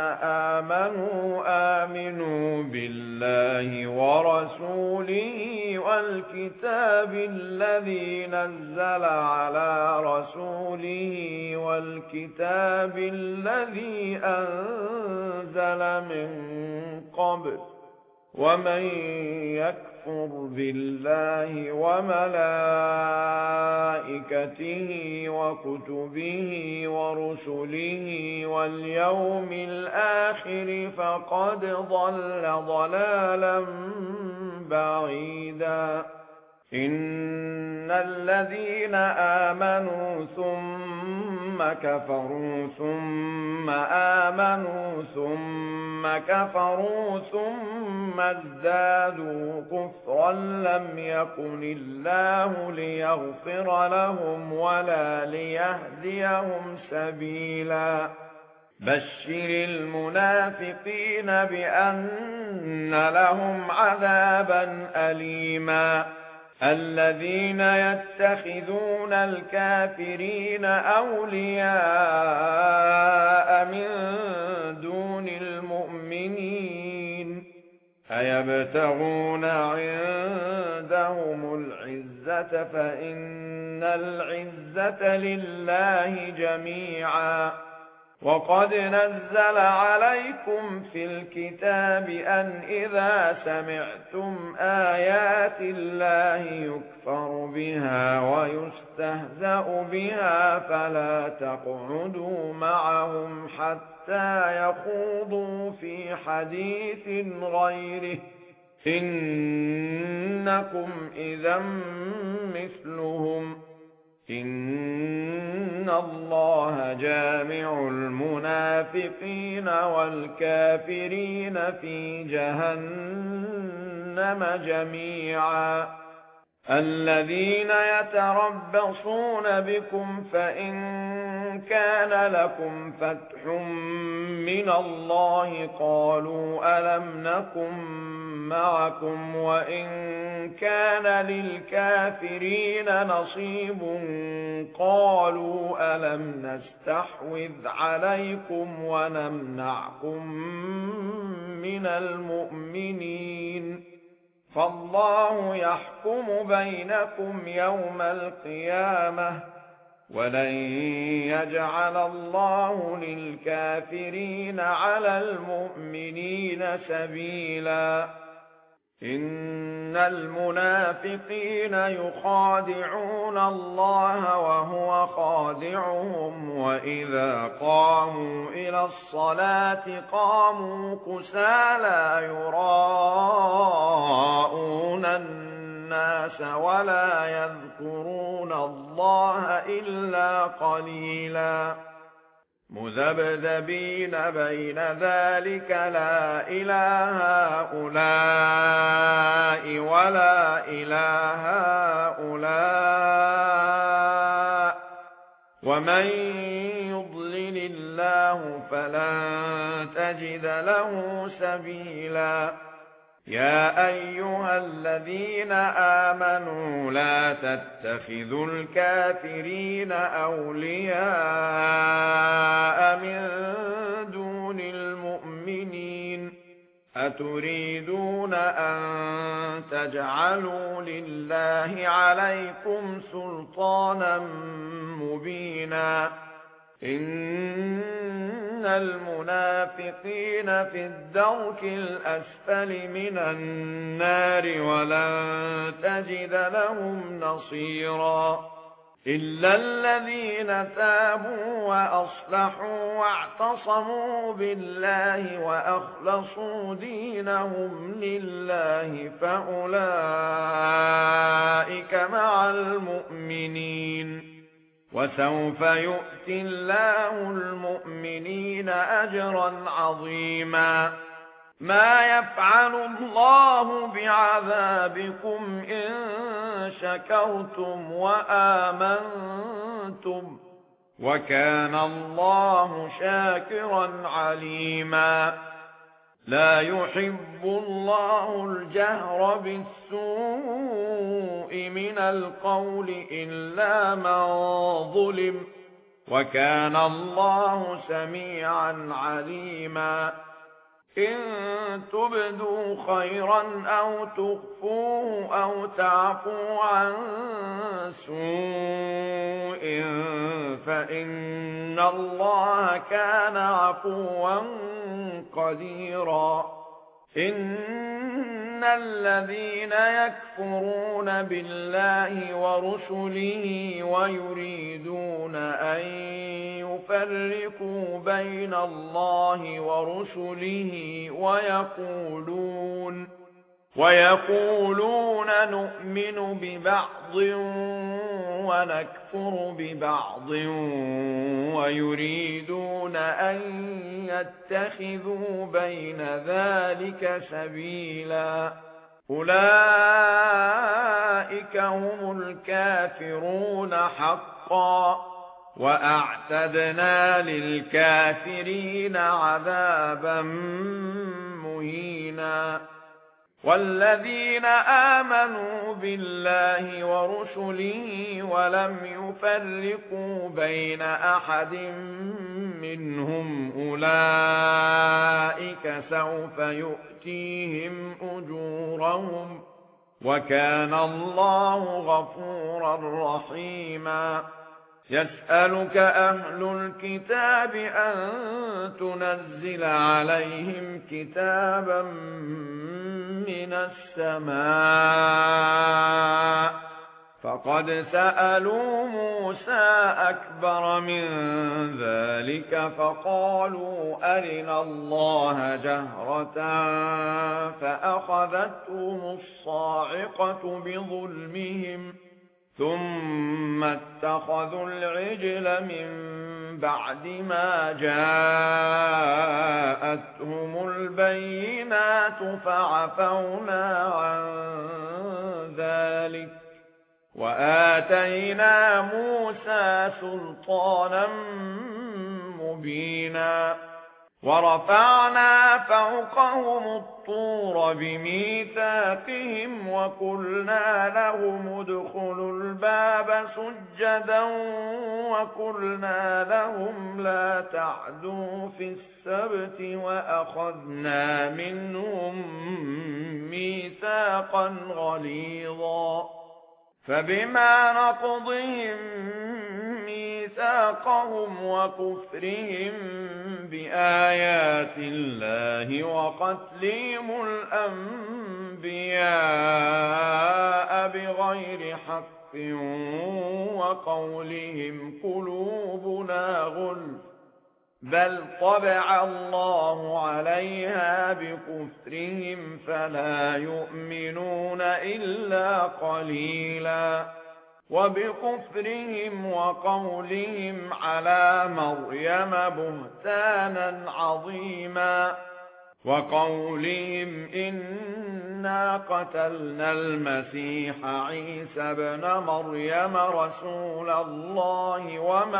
Speaker 1: آمَنُوا بِاللَّهِ وَرَسُولِهِ وَالْكِتَابِ الَّذِي نَزَّلَ عَلَى رَسُولِهِ وَالْكِتَابِ الَّذِي أَنزَلَ مِن قَبْلُ وَمَن يَكْفُرْ بِاللَّهِ وَمَلَائِكَتِهِ وَكُتُبِهِ وَرُسُلِهِ وَالْيَوْمِ الْآخِرِ فَقَدْ ضَلَّ ضَلَالًا بَعِيدًا إِنَّ الَّذِينَ آمَنُوا ثُمَّ كَفَرُوا ثُمَّ آمَنُوا ثُمَّ كَفَرُوا ثُمَّ ازْدَادُوا كُفْرًا لَّمْ يَكُنِ اللَّهُ لِيَغْفِرَ لَهُمْ وَلَا لِيَهْدِيَهُمْ سَبِيلًا بَشِّرِ الْمُنَافِقِينَ بِأَنَّ لَهُمْ عَذَابًا أَلِيمًا الَّذِينَ يَتَّخِذُونَ الْكَافِرِينَ أَوْلِيَاءَ مِن دُونِ الْمُؤْمِنِينَ أَيَبْتَغُونَ عِندَهُمُ الْعِزَّةَ فَإِنَّ الْعِزَّةَ لِلَّهِ جَمِيعًا وَقَدْ نَزَّلَ عَلَيْكُمْ فِي الْكِتَابِ أَنْ إِذَا سَمِعْتُمْ آيَاتِ اللَّهِ يُكْفَرُ بِهَا وَيُسْتَهْزَأُ بِهَا فَلَا تَقْعُدُوا مَعَهُمْ حَتَّى يَخُوضُوا فِي حَدِيثٍ غَيْرِهِ إِنَّكُمْ إِذًا مِثْلُهُمْ إِنَّ اللَّهَ جَامِعُ الْمُنَافِقِينَ وَالْكَافِرِينَ فِي جَهَنَّمَ جَمِيعًا الَّذِينَ يَتَرَبَّصُونَ بِكُمْ فَإِن كَانَ لَكُمْ فَتْحٌ مِّنَ اللَّهِ قَالُوا أَلَمْ نَكُن مَّعَكُمْ وَإِن كَانَ لِلْكَافِرِينَ نَصِيبٌ قَالُوا أَلَمْ نَسْتَحْوِذْ عَلَيْكُمْ وَنَمْنَعْكُم مِّنَ الْمُؤْمِنِينَ فَاللَّهُ يَحْكُمُ بَيْنَكُمْ يَوْمَ الْقِيَامَةِ وَلَن يَجْعَلَ اللَّهُ لِلْكَافِرِينَ عَلَى الْمُؤْمِنِينَ سَبِيلًا إِنَّ الْمُنَافِقِينَ يُخَادِعُونَ اللَّهَ وَهُوَ خَادِعُهُمْ وَإِذَا قَامُوا إِلَى الصَّلَاةِ قَامُوا كُسَالَى يُرَاءُونَ الناس ولا يذكرون الله إلا قليلا مذبذبين بين ذلك لا إله هؤلاء ولا إله هؤلاء ومن يضلل الله فلن تجد له سبيلا يا أيها الذين آمنوا لا تتخذوا الكافرين أولياء من دون المؤمنين أتريدون أن تجعلوا لله عليكم سلطانا مبينا إن المنافقين في الدرك الأسفل من النار ولن تجد لهم نصيرا إلا الذين تابوا وأصلحوا واعتصموا بالله وأخلصوا دينهم لله فأولئك مع المؤمنين وسوف يؤتي الله المؤمنين أجرا عظيما ما يفعل الله بعذابكم إن شكرتم وآمنتم وكان الله شاكرا عليما لا يحب الله الجهر بالسوء من القول إلا من ظلم وكان الله سميعا عليما إن تبدوا خيرا أو تخفوه أو تعفوا عن سوء فإن الله كان عفوا قديرا إن الذين يكفرون بالله ورسله ويريدون أن يفرقوا بين الله ورسله ويقولون نؤمن ببعض ونكفر ببعض ويريدون أن يتخذوا بين ذلك سبيلا أولئك هم الكافرون حقا وأعتدنا للكافرين عذابا مهينا والذين آمنوا بالله ورسله ولم يفرقوا بين أحد منهم أولئك سوف يؤتيهم أجورهم وكان الله غفورا رحيما يسألك أهل الكتاب أن تنزل عليهم كتابا من السماء فقد سألوا موسى أكبر من ذلك فقالوا أرنا الله جهرة فأخذتهم الصاعقة بظلمهم ثم اتخذوا العجل من بعد ما جاءتهم البينات فعفونا عن ذلك وآتينا موسى سلطانا مبينا ورفعنا فوقهم الطور بميثاقهم وقلنا لهم ادخلوا الباب سجدا وقلنا لهم لا تعدوا في السبت وأخذنا منهم ميثاقا غليظا فبما نقضهم ميثاقهم وكفرهم بآيات الله وقتلهم الأنبياء بغير حق وقولهم قلوبنا غلف بل طبع الله عليها بكفرهم فلا يؤمنون إلا قليلا وبكفرهم وقولهم على مريم بهتانا عظيما وقولهم إنا قتلنا المسيح عيسى ابن مريم رسول الله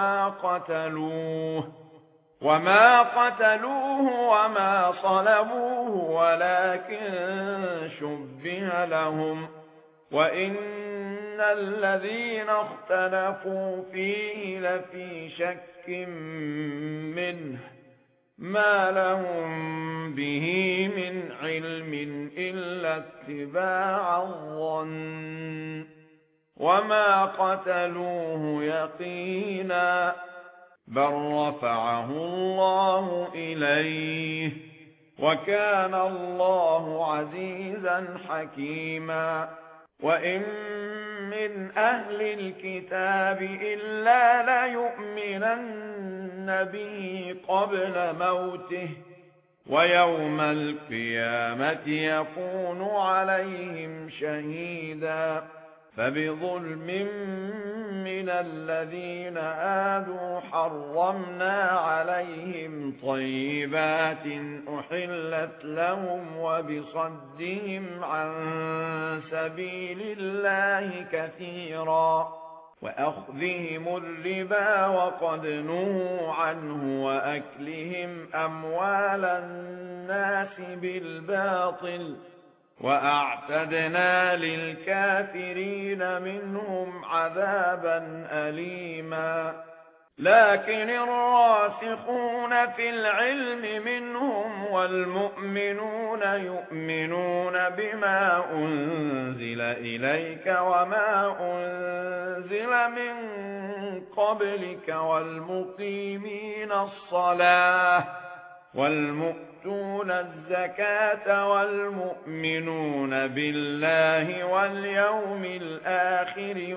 Speaker 1: وما قتلوه وما صلبوه ولكن شبه لهم وإن الذين اختلفوا فيه لفي شك منه ما لهم به من علم إلا اتباع الظن وما قتلوه يقينا بل رفعه الله إليه وكان الله عزيزا حكيما وإن من أهل الكتاب إلا ليؤمنن به قبل موته ويوم القيامة يكون عليهم شهيدا فبظلم من الذين هادوا حرمنا عليهم طيبات أحلت لهم وبصدهم عن سبيل الله كثيرا وأخذهم الربا وقد نهوا عنه وأكلهم أموال الناس بالباطل وأعتدنا للكافرين منهم عذابا أليما لكن الراسخون في العلم منهم والمؤمنون يؤمنون بما أنزل إليك وما أنزل من قبلك والمقيمين الصلاة والمؤتون الزكاة والمؤمنون بالله واليوم الآخر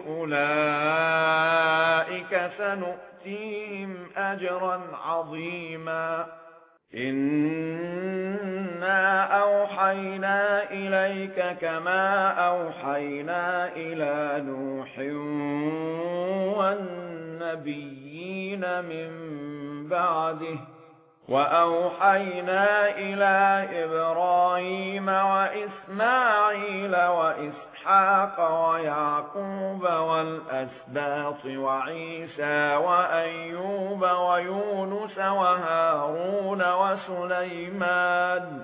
Speaker 1: أولئك سنؤتيهم أجرا عظيما إنا أوحينا إليك كما أوحينا إلى نوح والنبيين من بعده وأوحينا إلى إبراهيم وإسماعيل وإسحاق ويعقوب والأسباط وعيسى وأيوب ويونس وهارون وسليمان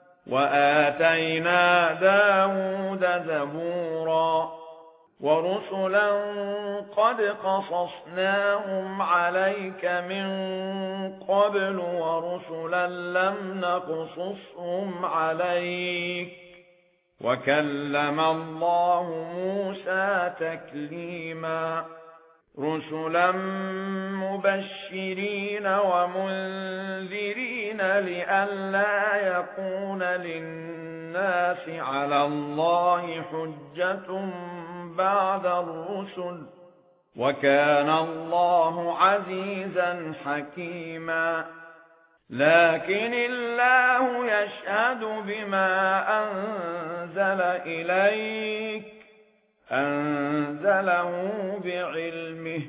Speaker 1: وآتينا داود زبورا ورسلا قد قصصناهم عليك من قبل ورسلا لم نقصصهم عليك وكلم الله موسى تكليما رسلا مبشرين ومنذرين لئلا يكون للناس على الله حجة بعد الرسل وكان الله عزيزا حكيما لكن الله يشهد بما أنزل إليك أنزله بعلمه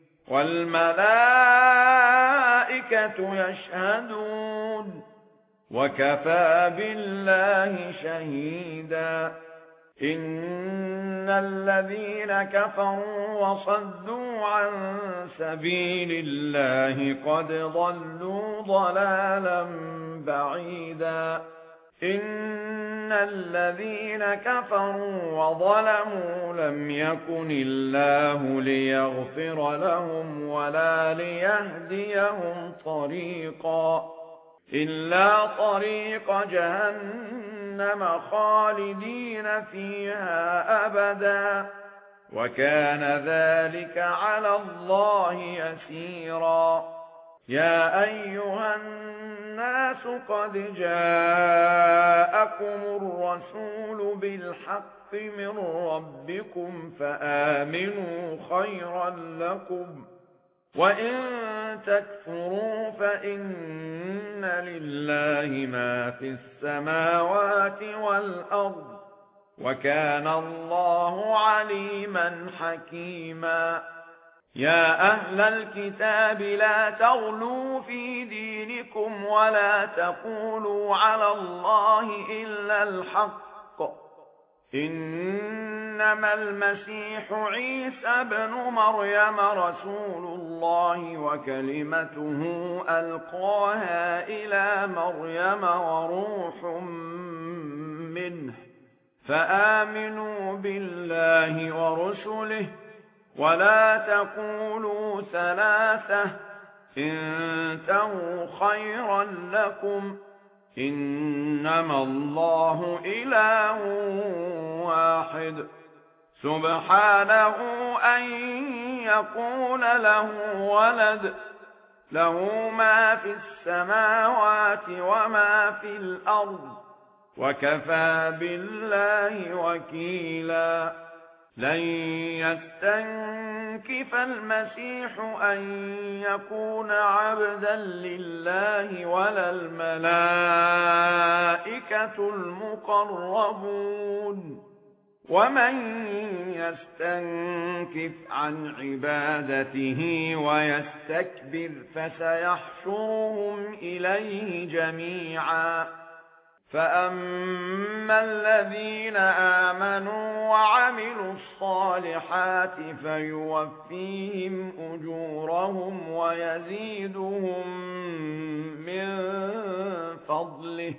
Speaker 1: والملائكة يشهدون وكفى بالله شهيدا إن الذين كفروا وصدوا عن سبيل الله قد ضلوا ضلالا بعيدا إن الذين كفروا وظلموا لم يكن الله ليغفر لهم ولا ليهديهم طريقا إلا طريق جهنم خالدين فيها أبدا وكان ذلك على الله يسيرا يا أيها الناس قد جاءكم الرسول بالحق من ربكم فآمنوا خيرا لكم وإن تكفروا فإن لله ما في السماوات والأرض وكان الله عليما حكيما يا أهل الكتاب لا تغلوا في دينكم ولا تقولوا على الله إلا الحق إنما المسيح عيسى ابن مريم رسول الله وكلمته ألقاها إلى مريم وروح منه فآمنوا بالله ورسله ولا تقولوا ثلاثة انتهوا خيرا لكم إنما الله إله واحد سبحانه أن يكون له ولد له ما في السماوات وما في الأرض وكفى بالله وكيلا لن يستنكف المسيح أن يكون عبدا لله ولا الملائكة المقربون ومن يستنكف عن عبادته ويستكبر فسيحشرهم إليه جميعا فأما الذين آمنوا وعملوا الصالحات فيوفيهم أجورهم ويزيدهم من فضله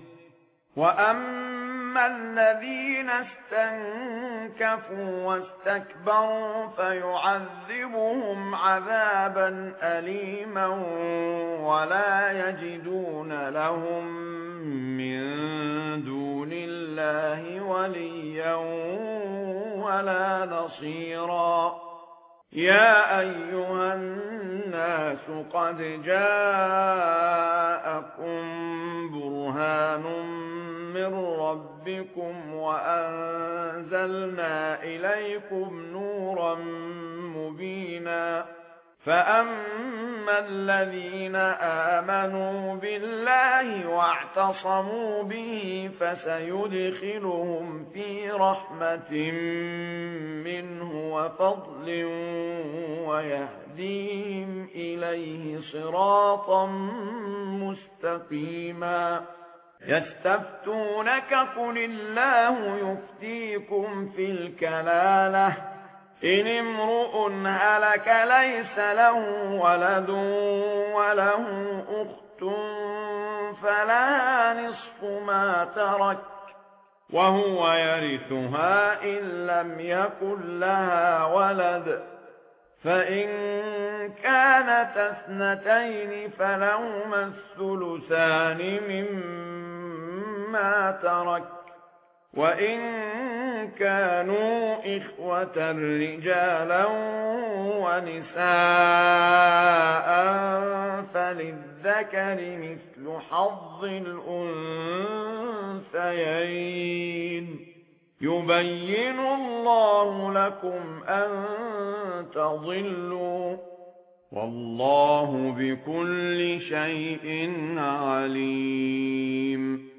Speaker 1: وأما الذين استنكفوا واستكبروا فيعذبهم عذابا أليما ولا يجدون لهم من دون الله وليا ولا نصيرا يا أيها الناس قد جاءكم برهان من ربكم وأنزلنا إليكم نورا مبينا فأما الذين آمنوا بالله واعتصموا به فسيدخلهم في رحمة منه وفضل ويهديهم إليه صراطا مستقيما يستفتونك قل الله يفتيكم في الكلالة إن امرؤ هلك ليس له ولد وله أخت فلها نصف ما ترك وهو يرثها إن لم يكن لها ولد فإن كانت اثنتين فلهما الثلثان مما ترك وإن كانوا إخوة رجالا ونساء فللذكر مثل حظ الأنثيين يبين الله لكم أن تضلوا والله بكل شيء عليم